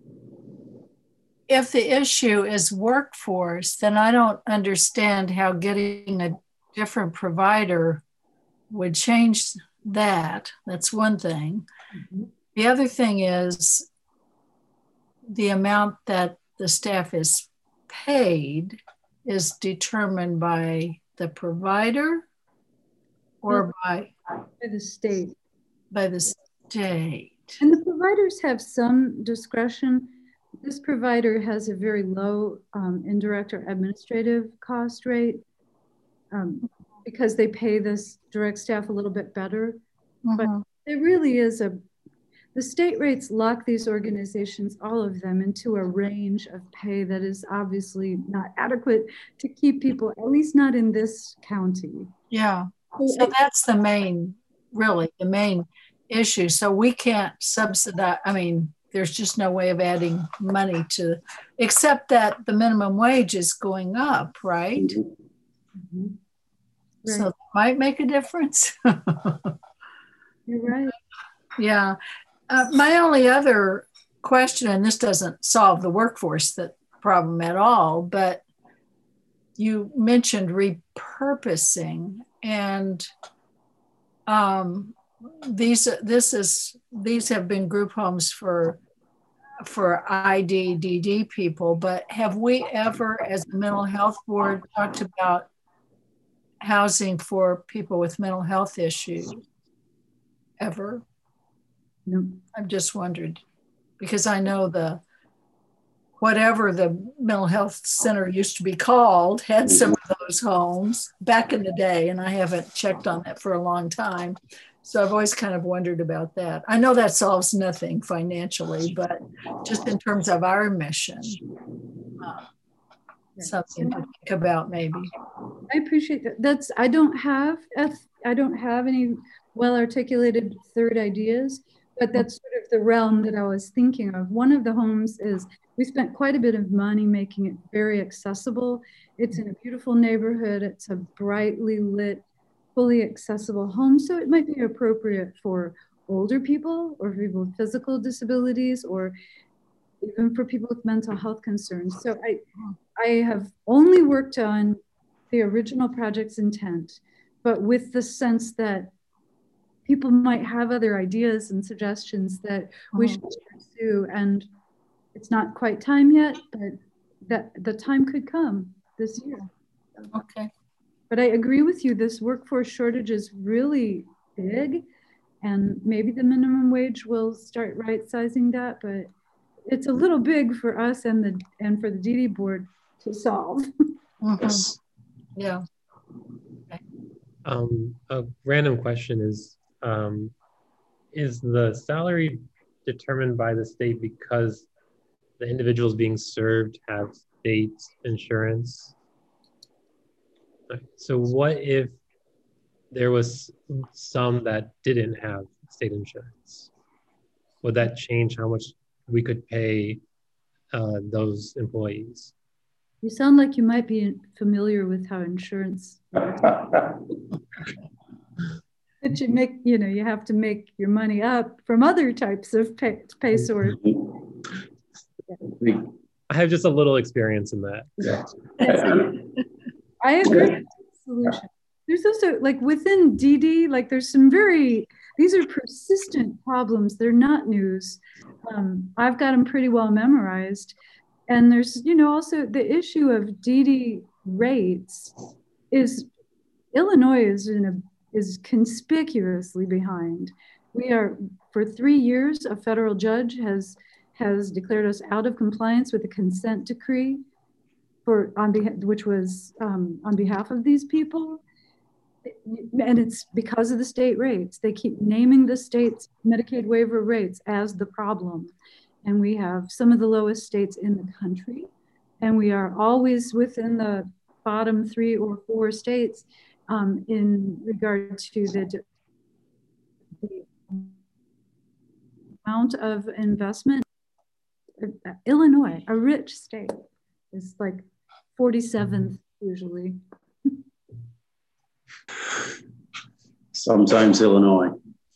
if the issue is workforce, then I don't understand how getting a different provider would change that. That's one thing. Mm-hmm. The other thing is the amount that the staff is paid. is determined by the provider or by, by the state. By the state. And the providers have some discretion. This provider has a very low um, indirect or administrative cost rate um, because they pay this direct staff a little bit better. Mm-hmm. But it really is a, the state rates lock these organizations, all of them, into a range of pay that is obviously not adequate to keep people, at least not in this county. Yeah, so that's the main, really, the main issue. So we can't subsidize, I mean, there's just no way of adding money to, except that the minimum wage is going up, right? Mm-hmm. Right. So that might make a difference. You're right. Yeah. Uh, my only other question, and this doesn't solve the workforce that problem at all, but you mentioned repurposing, and um, these this is these have been group homes for for I D D D people, but have we ever, as a mental health board, talked about housing for people with mental health issues? Ever? No. I've just wondered, because I know the whatever the mental health center used to be called had some of those homes back in the day, and I haven't checked on that for a long time. So I've always kind of wondered about that. I know that solves nothing financially, but just in terms of our mission, uh, something to think about maybe. I appreciate that. That's, I don't have, I don't have any well-articulated third ideas, but that's sort of the realm that I was thinking of. One of the homes is, we spent quite a bit of money making it very accessible. It's in a beautiful neighborhood. It's a brightly lit, fully accessible home. So it might be appropriate for older people or people with physical disabilities, or even for people with mental health concerns. So I, I have only worked on the original project's intent, but with the sense that people might have other ideas and suggestions that we should pursue. And it's not quite time yet, but that the time could come this year. Okay. But I agree with you, this workforce shortage is really big, and maybe the minimum wage will start right-sizing that, but it's a little big for us and the and for the D D board to solve. Mm-hmm. Yes. Yeah. Okay. Um, a random question is, um, is the salary determined by the state because the individuals being served have state insurance? So what if there was some that didn't have state insurance? Would that change how much we could pay uh, those employees? You sound like you might be familiar with how insurance works. But you make, you know, you have to make your money up from other types of pay, pay sources. I have just a little experience in that. Yeah. I agree with the solution. There's also, like within D D, like there's some very, these are persistent problems. They're not news. Um, I've got them pretty well memorized. And there's, you know, also the issue of D D rates is, Illinois is in a, is conspicuously behind. We are, for three years, a federal judge has, has declared us out of compliance with a consent decree for, on behalf, which was um, on behalf of these people. And it's because of the state rates. They keep naming the state's Medicaid waiver rates as the problem. And we have some of the lowest states in the country. And we are always within the bottom three or four states um, in regard to the, the amount of investment. Illinois, a rich state, is like forty-seventh usually. Sometimes Illinois.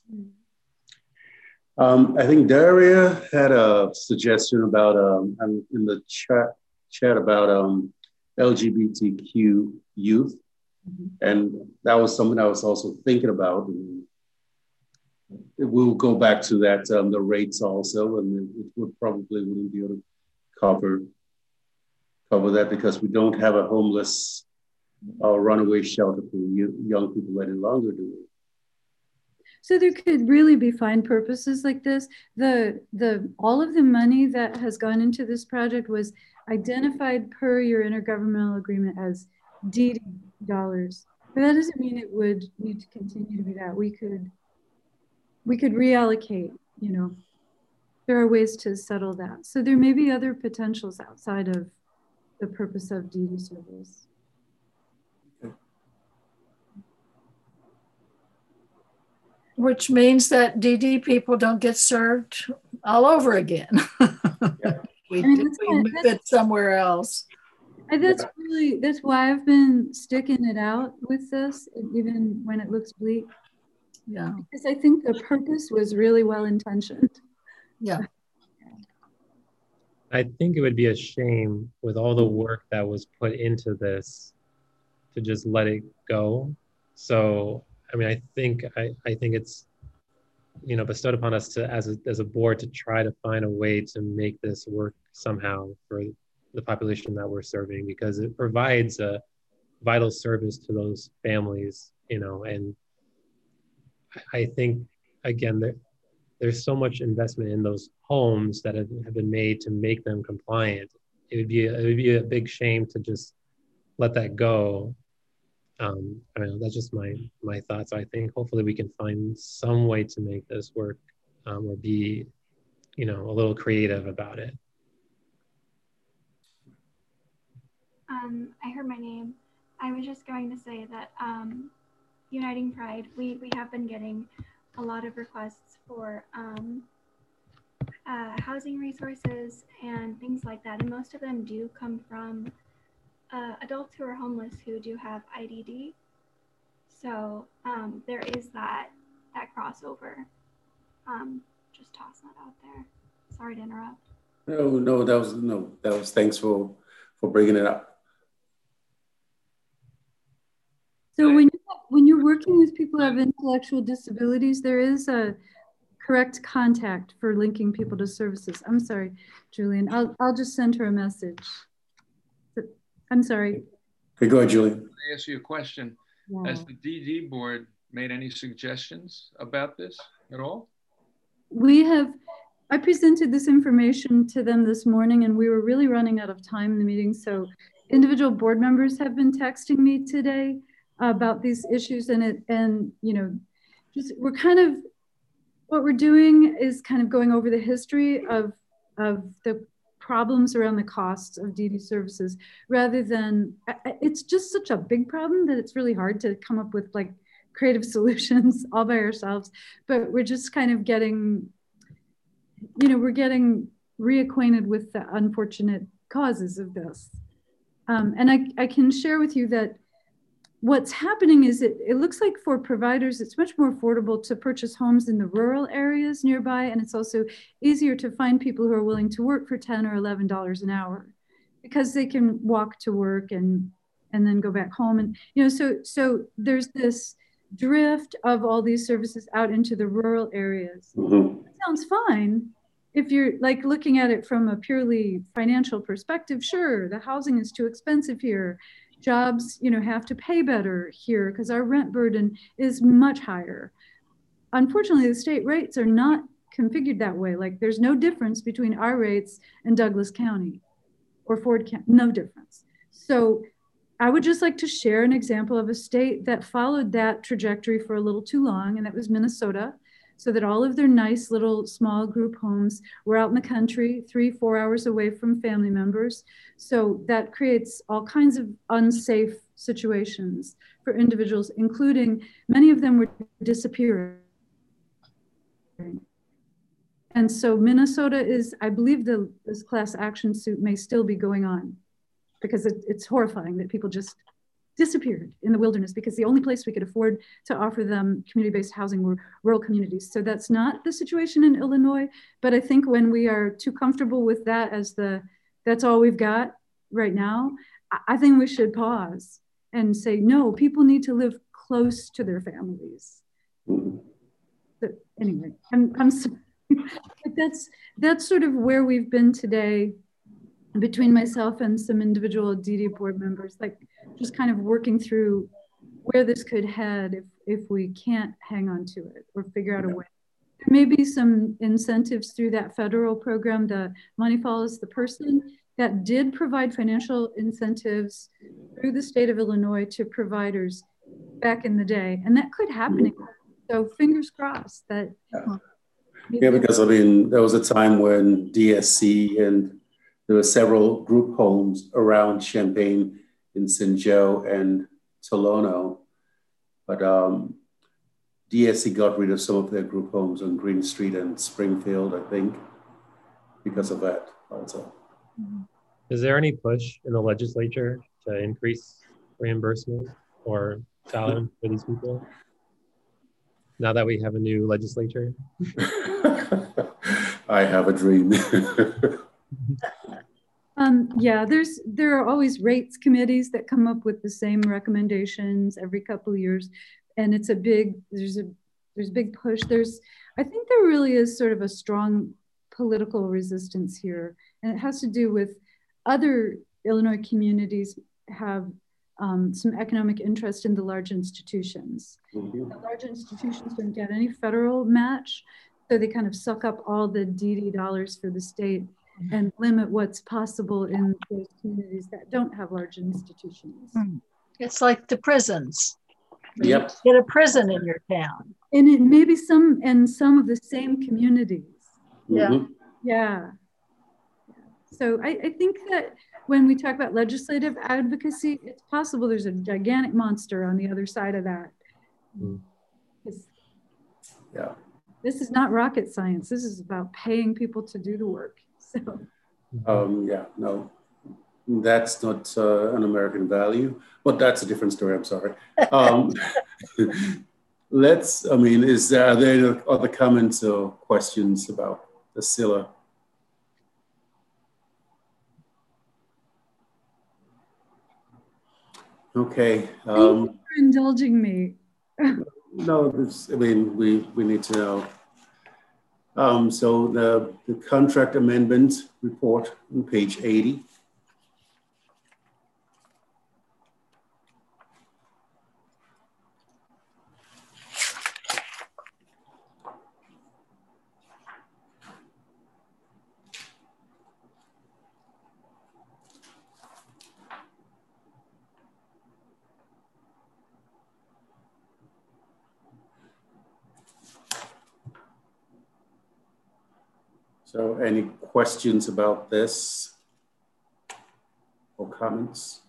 Um, I think Daria had a suggestion about um, in the chat chat about um, L G B T Q youth, mm-hmm. and that was something I was also thinking about. And we'll go back to that um, the rates also, and it would probably wouldn't be able to cover cover that because we don't have a homeless or runaway shelter for young people any longer, do we? So there could really be fine purposes like this. The, the, all of the money that has gone into this project was identified per your intergovernmental agreement as D D dollars. But that doesn't mean it would need to continue to be that. We could, we could reallocate, you know, there are ways to settle that. So there may be other potentials outside of the purpose of D D service. Which means that D D people don't get served all over again. Yeah. we I mean, we kind move of, it somewhere else. And that's really, that's why I've been sticking it out with this, even when it looks bleak. Yeah. Because I think the purpose was really well intentioned. Yeah. I think it would be a shame with all the work that was put into this to just let it go. So, I mean, I think I, I think it's, you know, bestowed upon us to as a, as a board to try to find a way to make this work somehow for the population that we're serving, because it provides a vital service to those families, you know, and I think, again, there, there's so much investment in those homes that have, have been made to make them compliant. It would be, a, it would be a big shame to just let that go. Um, I don't know, that's just my, my thoughts. I think hopefully we can find some way to make this work um, or be, you know, a little creative about it. Um, I heard my name. I was just going to say that um, Uniting Pride, we, we have been getting a lot of requests for um, uh, housing resources and things like that. And most of them do come from uh, adults who are homeless who do have I D D. So um, there is that, that crossover. Um, just tossing that out there. Sorry to interrupt. No, no, that was, no, that was, thanks for, for bringing it up. So when, you, when you're working with people who have intellectual disabilities, there is a correct contact for linking people to services. I'm sorry, Julian, I'll, I'll just send her a message. I'm sorry. Okay, go ahead, Julian. I ask you a question. Wow. Has the D D board made any suggestions about this at all? We have, I presented this information to them this morning and we were really running out of time in the meeting. So individual board members have been texting me today about these issues, and it, and you know, just we're kind of, what we're doing is kind of going over the history of, of the problems around the costs of D D services, rather than, it's just such a big problem that it's really hard to come up with like creative solutions all by ourselves, but we're just kind of getting, you know, we're getting reacquainted with the unfortunate causes of this. Um, and I, I can share with you that what's happening is it, it looks like for providers, it's much more affordable to purchase homes in the rural areas nearby. And it's also easier to find people who are willing to work for ten or eleven dollars an hour because they can walk to work and, and then go back home. And, you know, so, so there's this drift of all these services out into the rural areas. Mm-hmm. That sounds fine. If you're like looking at it from a purely financial perspective, sure, the housing is too expensive here. Jobs, you know, have to pay better here because our rent burden is much higher. Unfortunately, the state rates are not configured that way. Like there's no difference between our rates and Douglas County or Ford County, no difference. So I would just like to share an example of a state that followed that trajectory for a little too long, and that was Minnesota. So that all of their nice little small group homes were out in the country, three, four hours away from family members. So that creates all kinds of unsafe situations for individuals, including many of them were disappearing. And so Minnesota is, I believe the, this class action suit may still be going on because it, it's horrifying that people just disappeared in the wilderness because the only place we could afford to offer them community-based housing were rural communities. So that's not the situation in Illinois, but I think when we are too comfortable with that as the, that's all we've got right now, I think we should pause and say, no, people need to live close to their families. But anyway, I'm, I'm sorry. But that's, that's sort of where we've been today. between myself and some individual D D board members, like just kind of working through where this could head if, if we can't hang on to it or figure out a way. There may be some incentives through that federal program, the Money Follows the Person, that did provide financial incentives through the state of Illinois to providers back in the day. And that could happen again. So fingers crossed that. Yeah. Yeah, because I mean, there was a time when D S C and there were several group homes around Champaign in Saint Joe and Tolono, but um, D S C got rid of some of their group homes on Green Street and Springfield, I think, because of that also. Is there any push in the legislature to increase reimbursement or salary for these people? Now that we have a new legislature? I have a dream. um, yeah, there's there are always rates committees that come up with the same recommendations every couple of years, and it's a big there's a there's a big push. There's I think there really is sort of a strong political resistance here, and it has to do with other Illinois communities have Um, some economic interest in the large institutions. Mm-hmm. The large institutions don't get any federal match, so they kind of suck up all the D D dollars for the state and limit what's possible in those communities that don't have large institutions. It's like the prisons. Yep. You get a prison in your town. And it may be some in some of the same communities. Yeah. Mm-hmm. Yeah. So I, I think that when we talk about legislative advocacy, it's possible there's a gigantic monster on the other side of that. Mm. Yeah. This is not rocket science. This is about paying people to do the work. So. Um, yeah, no, that's not uh, an American value, but that's a different story. I'm sorry. Um, let's, I mean, is there, are there any other comments or questions about the S I L A? Okay. Um, Thank you for indulging me. no, this, I mean, we, we need to know. Um, so the, the contract amendment report on page eighty. So any questions about this or comments?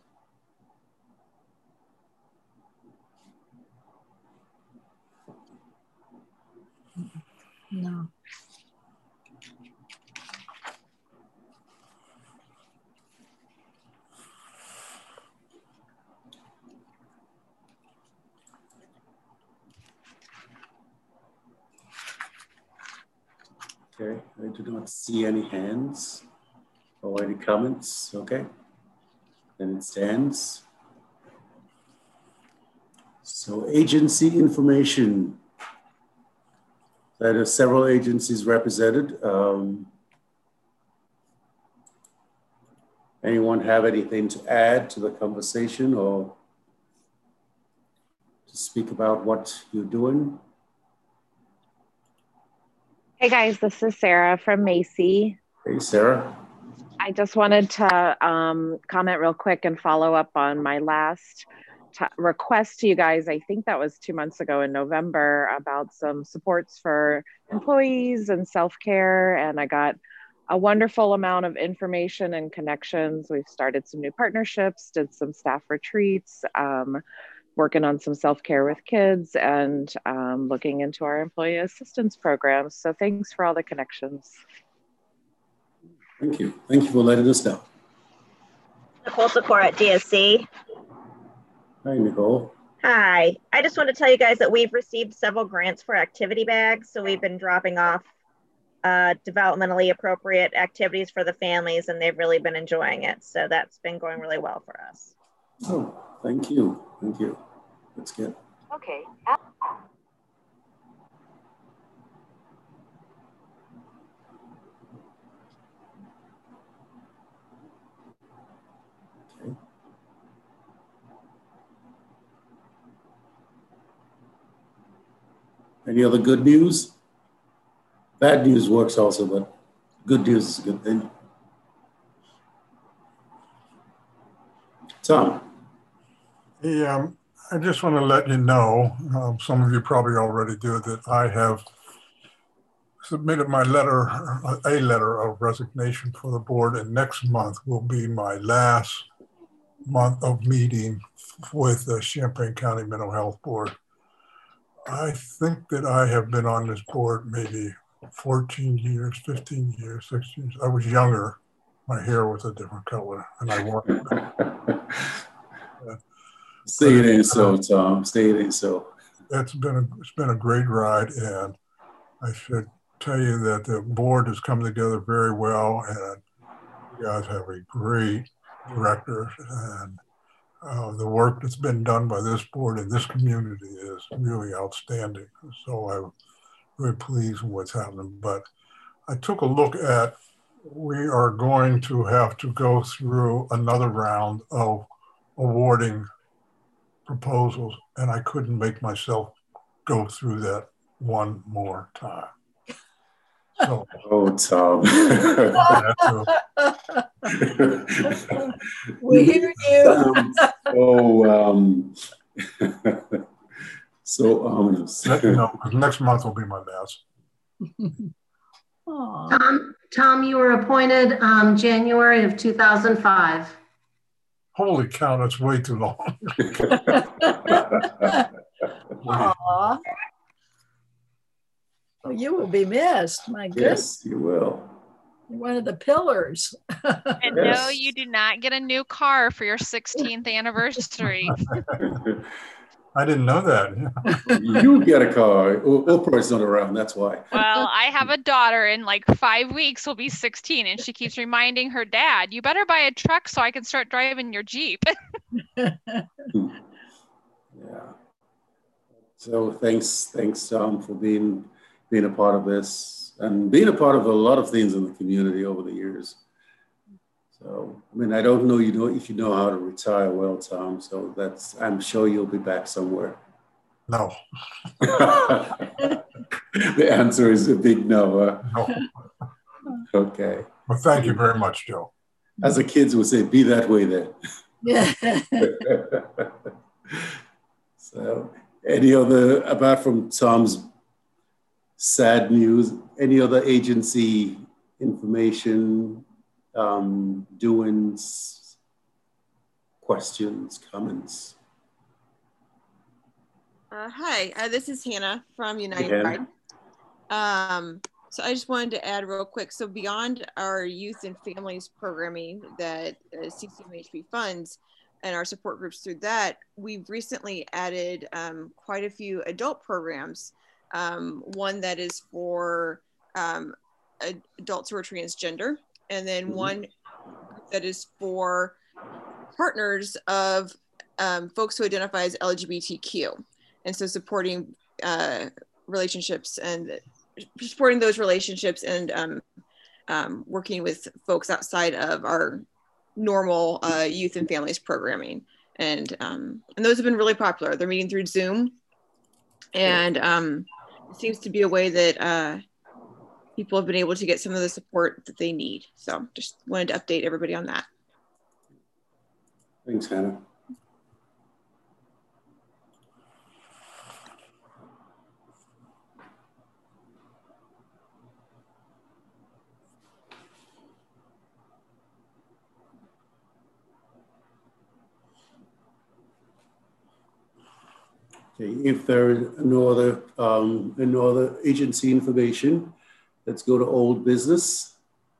No. Okay, I do not see any hands or any comments. Okay, then it stands. So agency information. There are several agencies represented. Um, anyone have anything to add to the conversation or to speak about what you're doing? Hey guys, this is Sarah from Macy. Hey, Sarah. I just wanted to um, comment real quick and follow up on my last t- request to you guys. I think that was two months ago in November about some supports for employees and self-care. And I got a wonderful amount of information and connections. We've started some new partnerships, did some staff retreats, um, working on some self-care with kids and um, looking into our employee assistance programs. So thanks for all the connections. Thank you. Thank you for letting us know. Nicole Secor at D S C. Hi, Nicole. Hi. I just want to tell you guys that we've received several grants for activity bags. So we've been dropping off uh, developmentally appropriate activities for the families, and they've really been enjoying it. So that's been going really well for us. Oh, thank you. Thank you. That's good. Okay. Any other good news? Bad news works also, but good news is a good thing. Tom. Yeah, um, I just want to let you know, um, some of you probably already do, that I have submitted my letter, a letter of resignation for the board, and next month will be my last month of meeting with the Champaign County Mental Health Board. I think that I have been on this board maybe fourteen years, fifteen years, sixteen years. I was younger. My hair was a different color, and I worked. Say it ain't so, Tom. Say it ain't so. It's been a, it's been a great ride, and I should tell you that the board has come together very well, and you guys have a great director, and uh, the work that's been done by this board in this community is really outstanding. So I'm very pleased with what's happening. But I took a look at, we are going to have to go through another round of awarding proposals, and I couldn't make myself go through that one more time. So, oh, Tom. We hear you. Oh, um, so ominous. You know, next month will be my last. Tom, Tom, you were appointed um, January of two thousand five. Holy cow, that's way too long. Aww. Well, you will be missed, my goodness. Yes, you will. You're one of the pillars. And yes. No, you do not get a new car for your sixteenth anniversary. I didn't know that. You get a car. Oprah is not around, that's why. Well, I have a daughter in like five weeks will be sixteen, and she keeps reminding her dad, you better buy a truck so I can start driving your Jeep. Yeah. So thanks, thanks, Tom, for being being a part of this and being a part of a lot of things in the community over the years. So, I mean, I don't know, you know, if you know how to retire well, Tom, so that's, I'm sure you'll be back somewhere. No. The answer is a big no. Huh? No. Okay. Well, thank you very much, Joe. As the kids would say, be that way then. Yeah. So, any other, apart from Tom's sad news, any other agency information, um, doings, questions, comments? Uh, hi, uh, this is Hannah from United Again. Pride. Um, so I just wanted to add real quick. So beyond our youth and families programming that uh, C C M H P funds and our support groups through that, we've recently added um, quite a few adult programs. Um, one that is for um, adults who are transgender, and then mm-hmm. one that is for partners of um, folks who identify as L G B T Q. And so supporting uh, relationships and supporting those relationships and um, um, working with folks outside of our normal uh, youth and families programming. And, um, and those have been really popular. They're meeting through Zoom. And um, it seems to be a way that uh, people have been able to get some of the support that they need. So just wanted to update everybody on that. Thanks, Hannah. Okay, if there is no other, um, no other agency information, let's go to old business.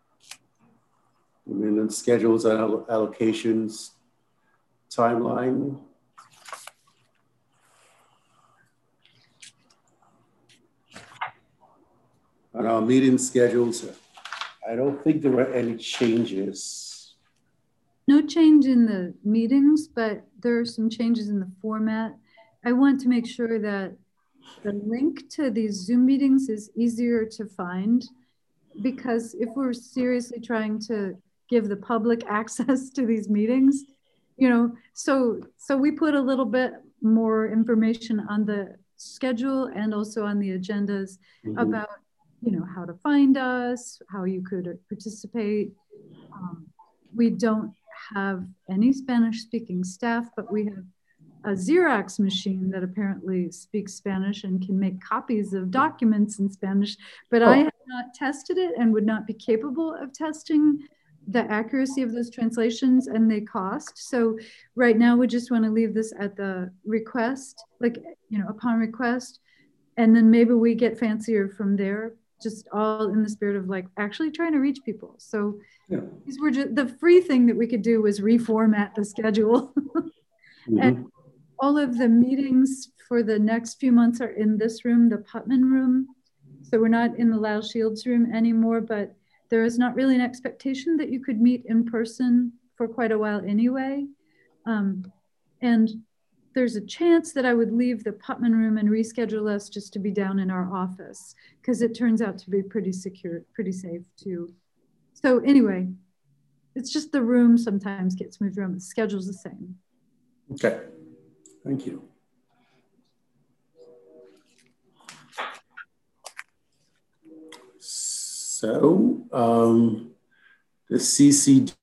And then schedules and allocations, timeline. On our meeting schedules, I don't think there were any changes. No change in the meetings, but there are some changes in the format. I want to make sure that the link to these Zoom meetings is easier to find, because if we're seriously trying to give the public access to these meetings, you know, so so we put a little bit more information on the schedule and also on the agendas Mhm. about, you know, how to find us, how you could participate. Um, we don't have any Spanish speaking staff, but we have a Xerox machine that apparently speaks Spanish and can make copies of documents in Spanish, but I have not tested it and would not be capable of testing the accuracy of those translations, and they cost. So right now we just want to leave this at the request, like, you know, upon request, and then maybe we get fancier from there, just all in the spirit of like actually trying to reach people. So Yeah. these were just, the free thing that we could do was reformat the schedule. Mhm. And all of the meetings for the next few months are in this room, the Putman room. So we're not in the Lyle Shields room anymore, but there is not really an expectation that you could meet in person for quite a while anyway. Um, and there's a chance that I would leave the Putman room and reschedule us just to be down in our office, because it turns out to be pretty secure, pretty safe too. So anyway, it's just the room sometimes gets moved around. The schedule's the same. Okay, thank you. So um, the C C D.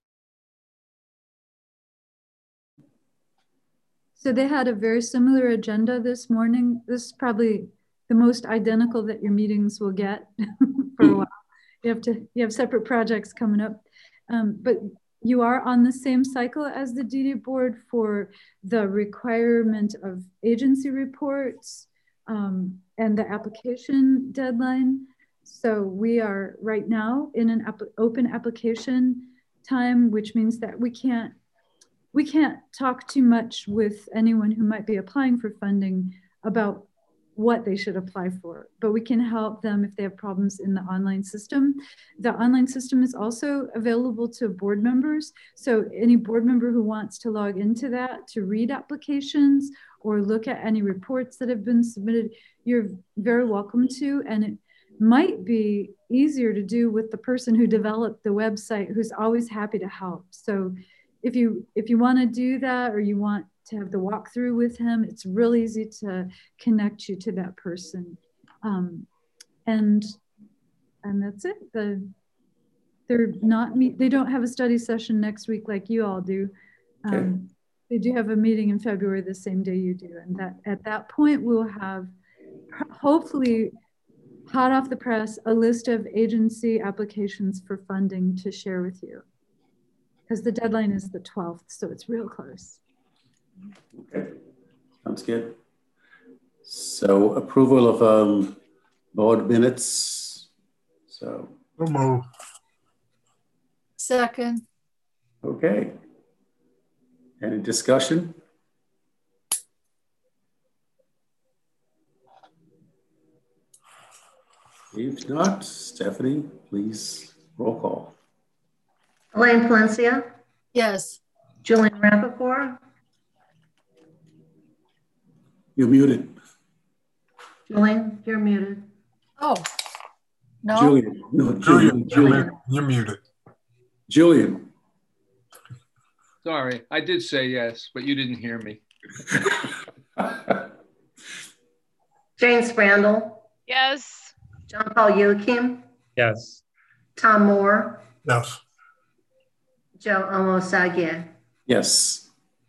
So they had a very similar agenda this morning. This is probably the most identical that your meetings will get for a while. You have to, you have separate projects coming up, um, but you are on the same cycle as the D D board for the requirement of agency reports um, and the application deadline. So we are right now in an ap- open application time, which means that we can't we can't talk too much with anyone who might be applying for funding about what they should apply for, but we can help them if they have problems in the online system. The online system is also available to board members. So any board member who wants to log into that to read applications or look at any reports that have been submitted, you're very welcome to. And it might be easier to do with the person who developed the website, who's always happy to help. So if you if you want to do that, or you want to have the walkthrough with him, it's really easy to connect you to that person. Um, and and that's it. The they're not meet. They don't have a study session next week like you all do. Um, okay. They do have a meeting in February the same day you do, and that at that point we'll have hopefully hot off the press a list of agency applications for funding to share with you, because the deadline is the twelfth, so it's real close. Okay, sounds good. So approval of um, board minutes. So. We'll move. Second. Okay. Any discussion? If not, Stephanie, please roll call. Elaine Palencia? Yes. Julian Rappaport? You're muted. Julian, you're muted. Oh, no. Julian, no, Julian, Julian, Julian. You're muted. Julian. Sorry, I did say yes, but you didn't hear me. Jane Sprandel? Yes. John Paul Joachim? Yes. Tom Moore? Yes. Joe Omosagie? Yes.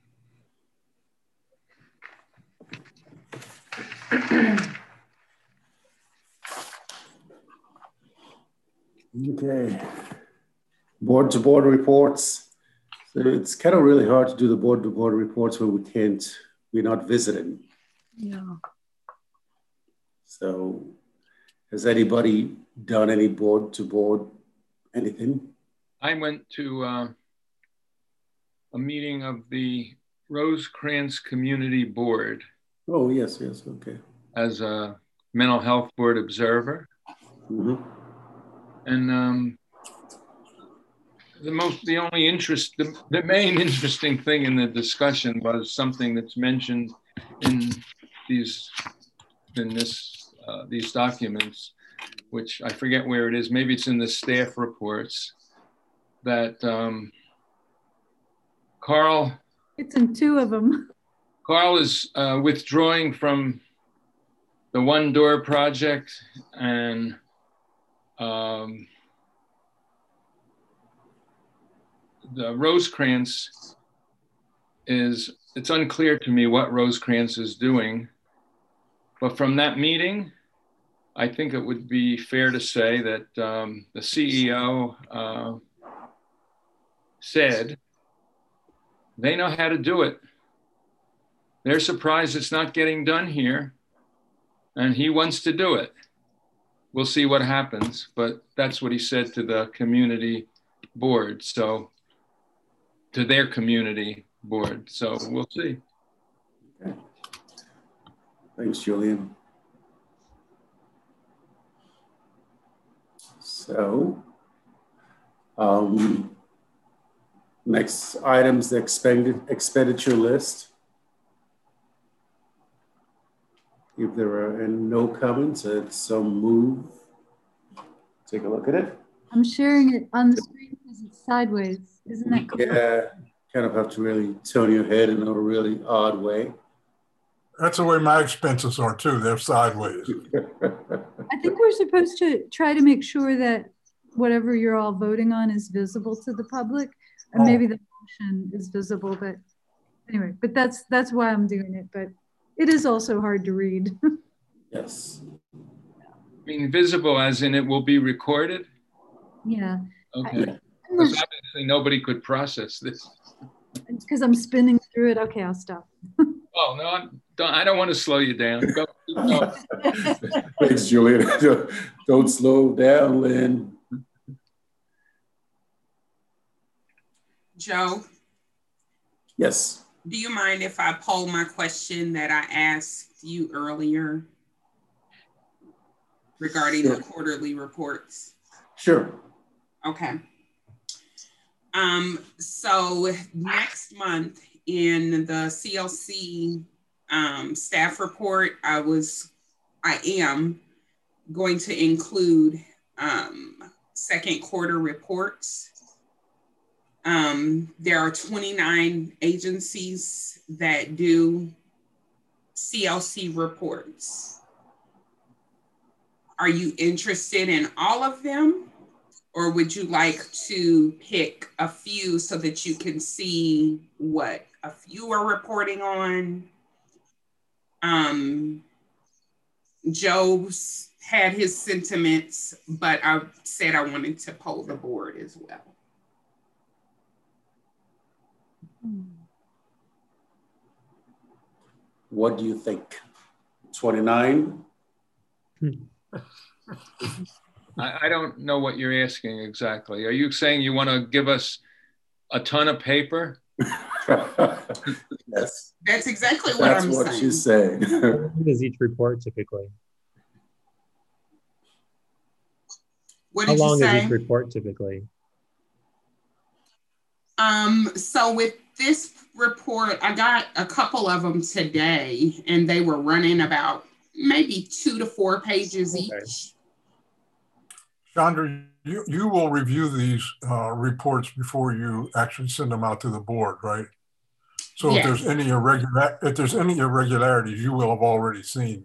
Okay. Board to board reports. So it's kind of really hard to do the board to board reports where we can't, we're not visiting. Yeah. So has anybody done any board to board anything? I went to uh, a meeting of the Rosecrans Community Board. Oh, yes, yes, okay. As a mental health board observer. Mm-hmm. And um, the most, the only interest, the, the main interesting thing in the discussion was something that's mentioned in these, in this, uh, these documents, which I forget where it is. Maybe it's in the staff reports, that um, Carl. It's in two of them. Carl is uh, withdrawing from the One Door project and um, the Rosecrans is, it's unclear to me what Rosecrans is doing. But from that meeting, I think it would be fair to say that um, the C E O uh, said they know how to do it. They're surprised it's not getting done here, and he wants to do it. We'll see what happens, but that's what he said to the community board. So, to their community board. So we'll see. Okay. Thanks, Julian. So, um, next item's the expended expenditure list. If there are any no comments, it's some move. Take a look at it. I'm sharing it on the screen because it's sideways. Isn't that cool? Yeah, kind of have to really turn your head in a really odd way. That's the way my expenses are too. They're sideways. I think we're supposed to try to make sure that whatever you're all voting on is visible to the public, and Oh. maybe the motion is visible, but anyway, but that's that's why I'm doing it. But it is also hard to read. Yes. I mean, visible as in it will be recorded? Yeah. Okay. Because obviously nobody could process this. Because I'm spinning through it. Okay, I'll stop. Oh, no, I'm, don't, I don't want to slow you down. Go, go. Thanks, Julian. Don't, don't slow down, Lynn. Joe? Yes. Do you mind if I poll my question that I asked you earlier regarding Sure. the quarterly reports? Sure. Okay. Um, so next month in the C L C um, staff report, I was, I am going to include um, second quarter reports. Um, there are twenty-nine agencies that do C L C reports. Are you interested in all of them? Or would you like to pick a few so that you can see what a few are reporting on? Um, Joe's had his sentiments, but I said I wanted to poll the board as well. What do you think? twenty-nine? I, I don't know what you're asking exactly. Are you saying you want to give us a ton of paper? Yes. That's exactly what That's I'm what saying. she's saying. How long is each report typically? What How did you long say? is each report typically? Um, so with this report, I got a couple of them today, and they were running about maybe two to four pages each. Okay. Chandra, you, you will review these uh, reports before you actually send them out to the board, right? So Yes. if there's any irregular, if there's any irregularities, you will have already seen.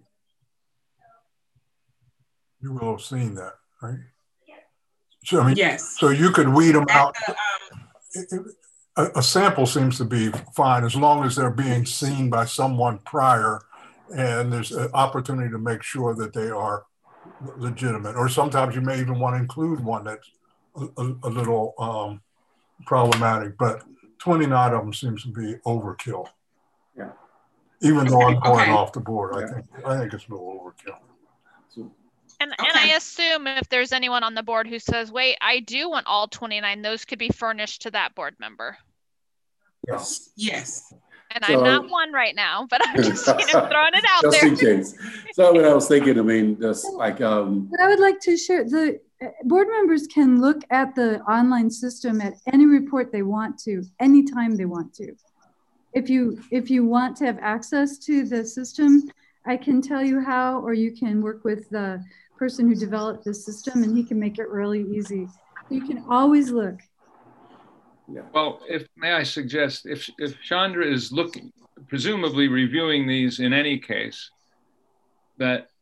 You will have seen that, right? So I mean, yes. So you could weed them At out. the, um, A, a sample seems to be fine as long as they're being seen by someone prior, and there's an opportunity to make sure that they are legitimate. Or sometimes you may even want to include one that's a, a, a little um, problematic, but twenty-nine of them seems to be overkill. Yeah. Even though I'm going Okay. off the board, Yeah. I think I think it's a little overkill. And, and Okay. I assume if there's anyone on the board who says, wait, I do want all twenty-nine, those could be furnished to that board member. Yes. yes. And So- I'm not one right now, but I'm just you know, throwing it out Just there. in case. So what I was thinking, I mean, just like, um, But I would like to share, the uh, board members can look at the online system at any report they want to, anytime they want to. If you, if you want to have access to the system, I can tell you how, or you can work with the person who developed the system and he can make it really easy. You can always look. yeah. Well, if may I suggest, if if Chandra is looking, presumably reviewing these in any case, that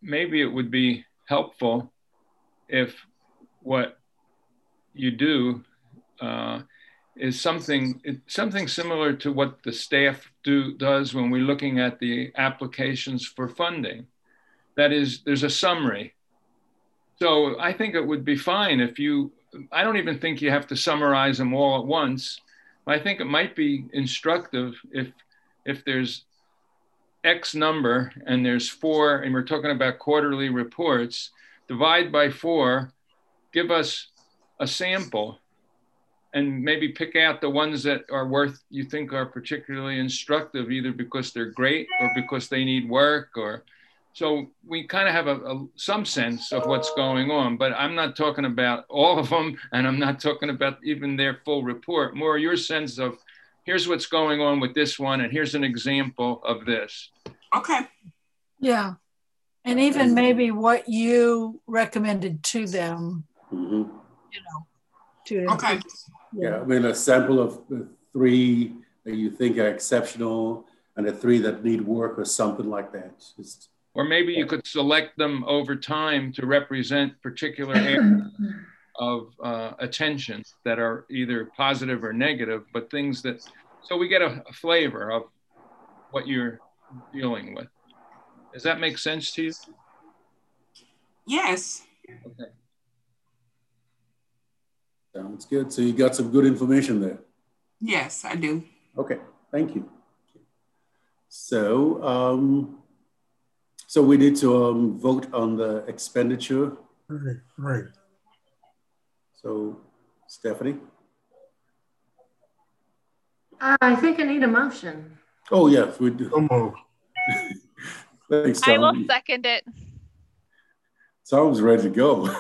maybe it would be helpful if what you do uh, is something something similar to what the staff do does when we're looking at the applications for funding. That is, there's a summary. So I think it would be fine if you, I don't even think you have to summarize them all at once. I think it might be instructive if if there's X number and there's four, and we're talking about quarterly reports, divide by four, give us a sample, and maybe pick out the ones that are worth, you think are particularly instructive, either because they're great or because they need work, or so we kind of have a, a some sense of what's going on. But I'm not talking about all of them, and I'm not talking about even their full report. More your sense of, here's what's going on with this one, and here's an example of this. Okay. Yeah. And even maybe what you recommended to them, Mm-hmm. you know, to okay. Yeah, I mean, a sample of the three that you think are exceptional and the three that need work or something like that. Just, or maybe you could select them over time to represent particular areas of uh, attention that are either positive or negative, but things that, so we get a, a flavor of what you're dealing with. Does that make sense to you? Yes. Okay. Sounds good. So you got some good information there. Yes, I do. Okay, thank you. So, um, so we need to um, vote on the expenditure. Right, right. So, Stephanie? Uh, I think I need a motion. Oh, yes, we do. So moved. Thanks, I Tom. will second it. Tom's ready to go.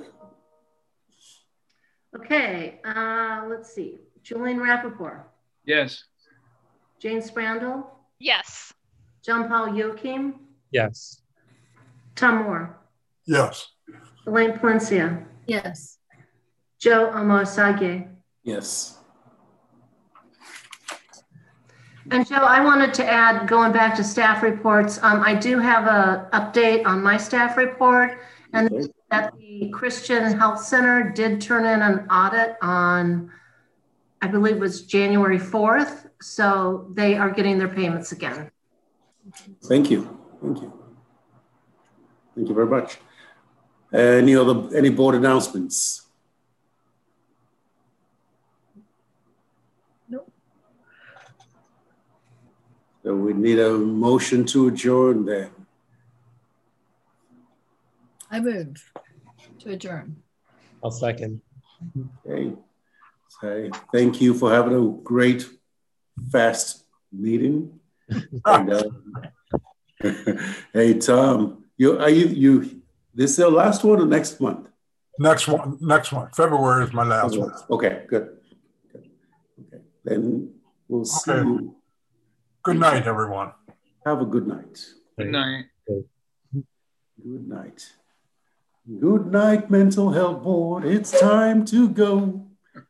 Okay, uh, let's see. Julian Rappaport, Yes. Jane Sprandel, Yes. John Paul Joachim, Yes. Tom Moore, Yes. Elaine Palencia, yes. Joe Amosage. Yes. And Joe, I wanted to add, going back to staff reports, um, I do have a update on my staff report, and Okay. that the Christian Health Center did turn in an audit on, I believe it was January fourth. So they are getting their payments again. Thank you. Thank you. Thank you very much. Any other, any board announcements? Nope. So we need a motion to adjourn then. I move to adjourn. I'll second. Okay. So thank you for having a great, fast meeting. And, uh, hey, Tom, you are you you this is the last one or next month? Next one, next one. February is my last one. Okay, good. good. Okay, then we'll see Okay. you. Good night, everyone. Have a good night. Good night. Good night. Good night, Mental Health Board. It's time to go.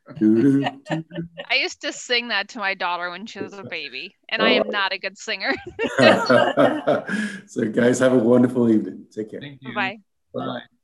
I used to sing that to my daughter when she was a baby, and I am not a good singer. So, guys, have a wonderful evening. Take care. Thank you. Bye. Bye.